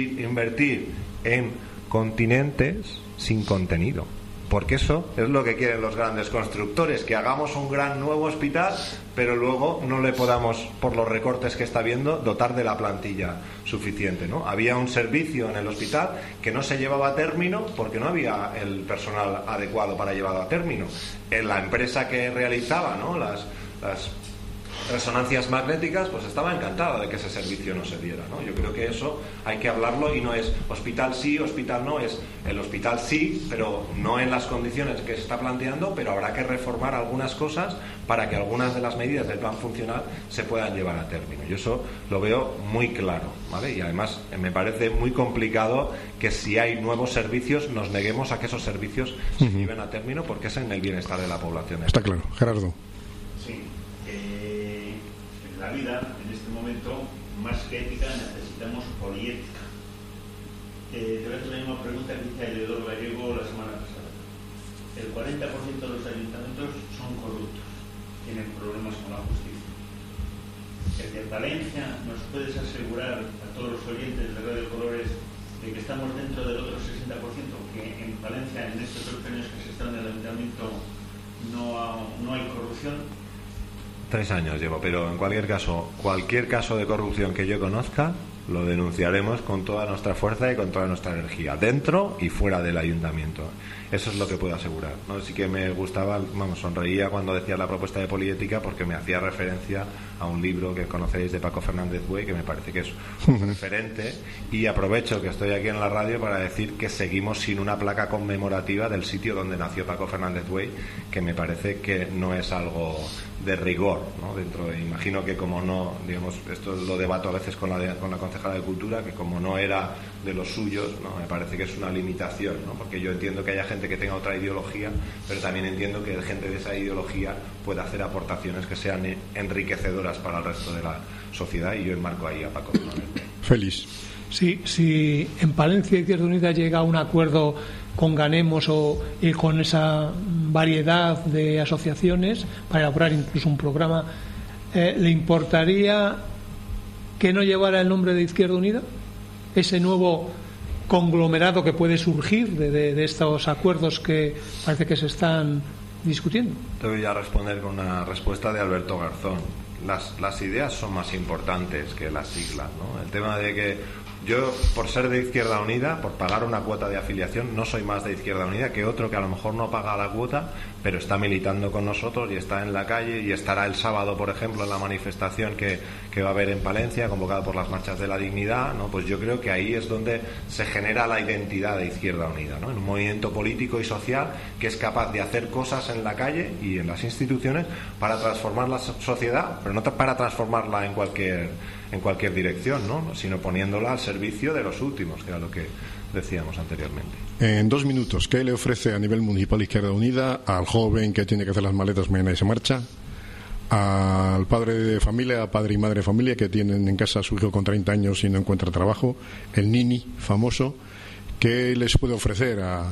en continentes sin contenido, porque eso es lo que quieren los grandes constructores, que hagamos un gran nuevo hospital, pero luego no le podamos, por los recortes que está habiendo, dotar de la plantilla suficiente, ¿no? Había un servicio en el hospital que no se llevaba a término porque no había el personal adecuado para llevarlo a término. En la empresa que realizaba, ¿no?, las resonancias magnéticas, pues estaba encantada de que ese servicio no se diera, ¿no? Yo creo que eso hay que hablarlo, y no es hospital sí, hospital no, es el hospital sí, pero no en las condiciones que se está planteando, pero habrá que reformar algunas cosas para que algunas de las medidas del plan funcional se puedan llevar a término. Yo eso lo veo muy claro, ¿vale? Y además me parece muy complicado que si hay nuevos servicios nos neguemos a que esos servicios se lleven a término, porque es en el bienestar de la población.
Está claro. Gerardo.
Sí. La vida, en este momento, más que ética, necesitamos poliética. te voy a hacer la misma pregunta que hice a Eleodoro Gallego la semana pasada. El 40% de los ayuntamientos son corruptos, tienen problemas con la justicia. Desde Palencia, ¿nos puedes asegurar a todos los oyentes de Radio Colores de que estamos dentro del otro 60%, que en Palencia, en estos 8 años que se está en el ayuntamiento, no hay corrupción?
3 años llevo, pero en cualquier caso de corrupción que yo conozca, lo denunciaremos con toda nuestra fuerza y con toda nuestra energía, dentro y fuera del ayuntamiento. Eso es lo que puedo asegurar, ¿no? Sí que me gustaba, sonreía cuando decía la propuesta de política, porque me hacía referencia a un libro que conocéis de Paco Fernández Buey, que me parece que es un referente, y aprovecho que estoy aquí en la radio para decir que seguimos sin una placa conmemorativa del sitio donde nació Paco Fernández Buey, que me parece que no es algo de rigor, ¿no? Imagino que como no, digamos, esto lo debato a veces con la concejala de Cultura, que como no era de los suyos, ¿no? Me parece que es una limitación, ¿no? Porque yo entiendo que haya gente que tenga otra ideología, pero también entiendo que gente de esa ideología pueda hacer aportaciones que sean enriquecedoras para el resto de la sociedad, y yo enmarco ahí a Paco.
Félix.
Sí, si en Palencia Izquierda Unida llega a un acuerdo con Ganemos y con esa variedad de asociaciones para elaborar incluso un programa, ¿le importaría que no llevara el nombre de Izquierda Unida? Ese nuevo conglomerado que puede surgir de estos acuerdos que parece que se están discutiendo.
Te voy a responder con una respuesta de Alberto Garzón. Las ideas son más importantes que las siglas, ¿no? El tema de que yo, por ser de Izquierda Unida, por pagar una cuota de afiliación, no soy más de Izquierda Unida que otro que a lo mejor no paga la cuota, pero está militando con nosotros y está en la calle, y estará el sábado, por ejemplo, en la manifestación que va a haber en Palencia, convocada por las Marchas de la Dignidad, ¿no? Pues yo creo que ahí es donde se genera la identidad de Izquierda Unida, ¿no? En un movimiento político y social que es capaz de hacer cosas en la calle y en las instituciones para transformar la sociedad, pero no para transformarla en cualquier dirección, ¿no? Sino poniéndola al servicio de los últimos, que era lo que decíamos anteriormente.
En 2 minutos, ¿qué le ofrece a nivel municipal Izquierda Unida al joven que tiene que hacer las maletas mañana y se marcha? Al padre de familia, padre y madre de familia que tienen en casa a su hijo con 30 años y no encuentra trabajo, el nini famoso, ¿qué les puede ofrecer a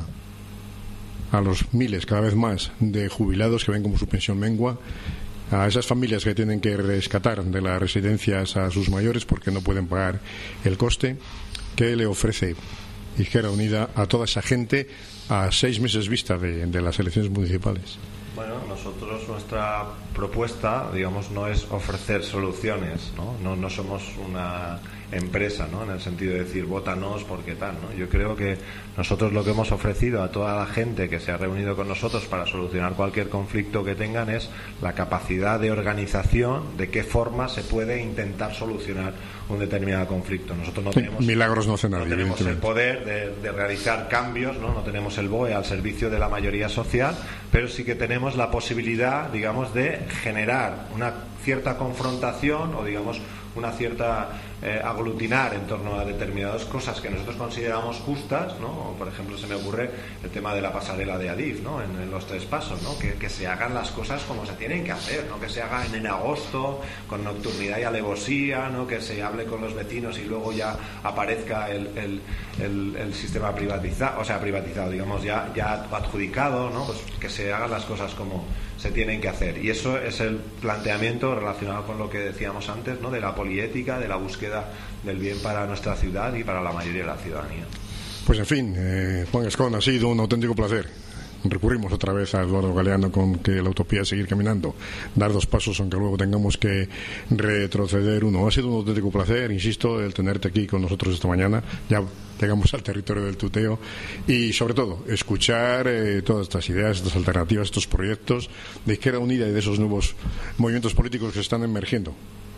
los miles, cada vez más, de jubilados que ven como su pensión mengua? A esas familias que tienen que rescatar de las residencias a sus mayores porque no pueden pagar el coste, ¿qué le ofrece Izquierda Unida a toda esa gente a 6 meses vista de las elecciones municipales?
Bueno, nosotros, nuestra propuesta, digamos, no es ofrecer soluciones, ¿no? No somos una empresa, ¿no? En el sentido de decir, vótanos porque tal, ¿no? Yo creo que nosotros lo que hemos ofrecido a toda la gente que se ha reunido con nosotros para solucionar cualquier conflicto que tengan es la capacidad de organización, de qué forma se puede intentar solucionar un determinado conflicto. Nosotros no tenemos
milagros, no hace nadie,
no tenemos el poder de realizar cambios, ¿no? No tenemos el BOE al servicio de la mayoría social, pero sí que tenemos la posibilidad, digamos, de generar una cierta confrontación o, digamos, una cierta aglutinar en torno a determinadas cosas que nosotros consideramos justas, ¿no? Por ejemplo, se me ocurre el tema de la pasarela de Adif, ¿no? En los 3 pasos, ¿no? Que se hagan las cosas como se tienen que hacer, no que se hagan en agosto con nocturnidad y alevosía, ¿no? Que se hable con los vecinos y luego ya aparezca el sistema privatizado, digamos, ya adjudicado, ¿no? Pues que se hagan las cosas como se tienen que hacer. Y eso es el planteamiento relacionado con lo que decíamos antes, ¿no? De la poliética, de la búsqueda del bien para nuestra ciudad y para la mayoría de la ciudadanía.
Pues en fin, Juan Gascón, ha sido un auténtico placer. Recurrimos otra vez a Eduardo Galeano con que la utopía es seguir caminando, dar 2 pasos aunque luego tengamos que retroceder 1. Ha sido un auténtico placer, insisto, el tenerte aquí con nosotros esta mañana. Ya llegamos al territorio del tuteo y sobre todo escuchar todas estas ideas, estas alternativas, estos proyectos de Izquierda Unida y de esos nuevos movimientos políticos que están emergiendo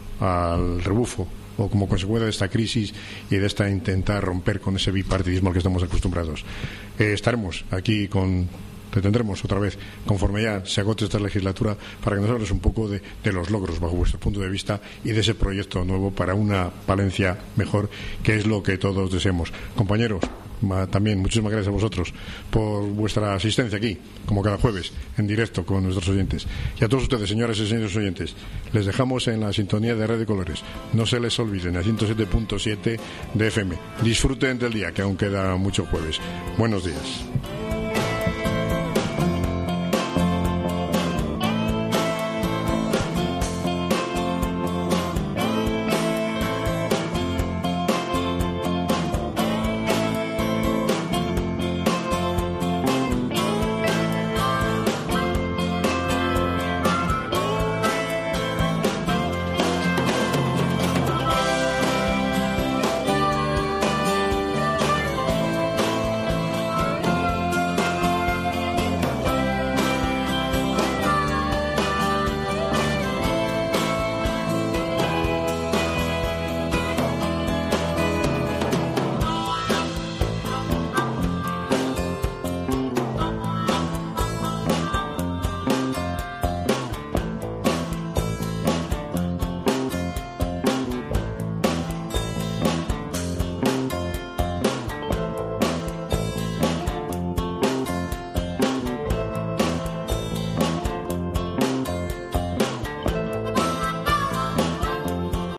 al rebufo o como consecuencia de esta crisis y de esta intentar romper con ese bipartidismo al que estamos acostumbrados. Estaremos aquí te tendremos otra vez conforme ya se agote esta legislatura para que nos hables un poco de los logros bajo vuestro punto de vista y de ese proyecto nuevo para una Palencia mejor, que es lo que todos deseamos. Compañeros, también muchísimas gracias a vosotros por vuestra asistencia aquí, como cada jueves, en directo con nuestros oyentes. Y a todos ustedes, señoras y señores oyentes, les dejamos en la sintonía de Red de Colores. No se les olviden, a 107.7 de FM. Disfruten del día, que aún queda mucho jueves. Buenos días.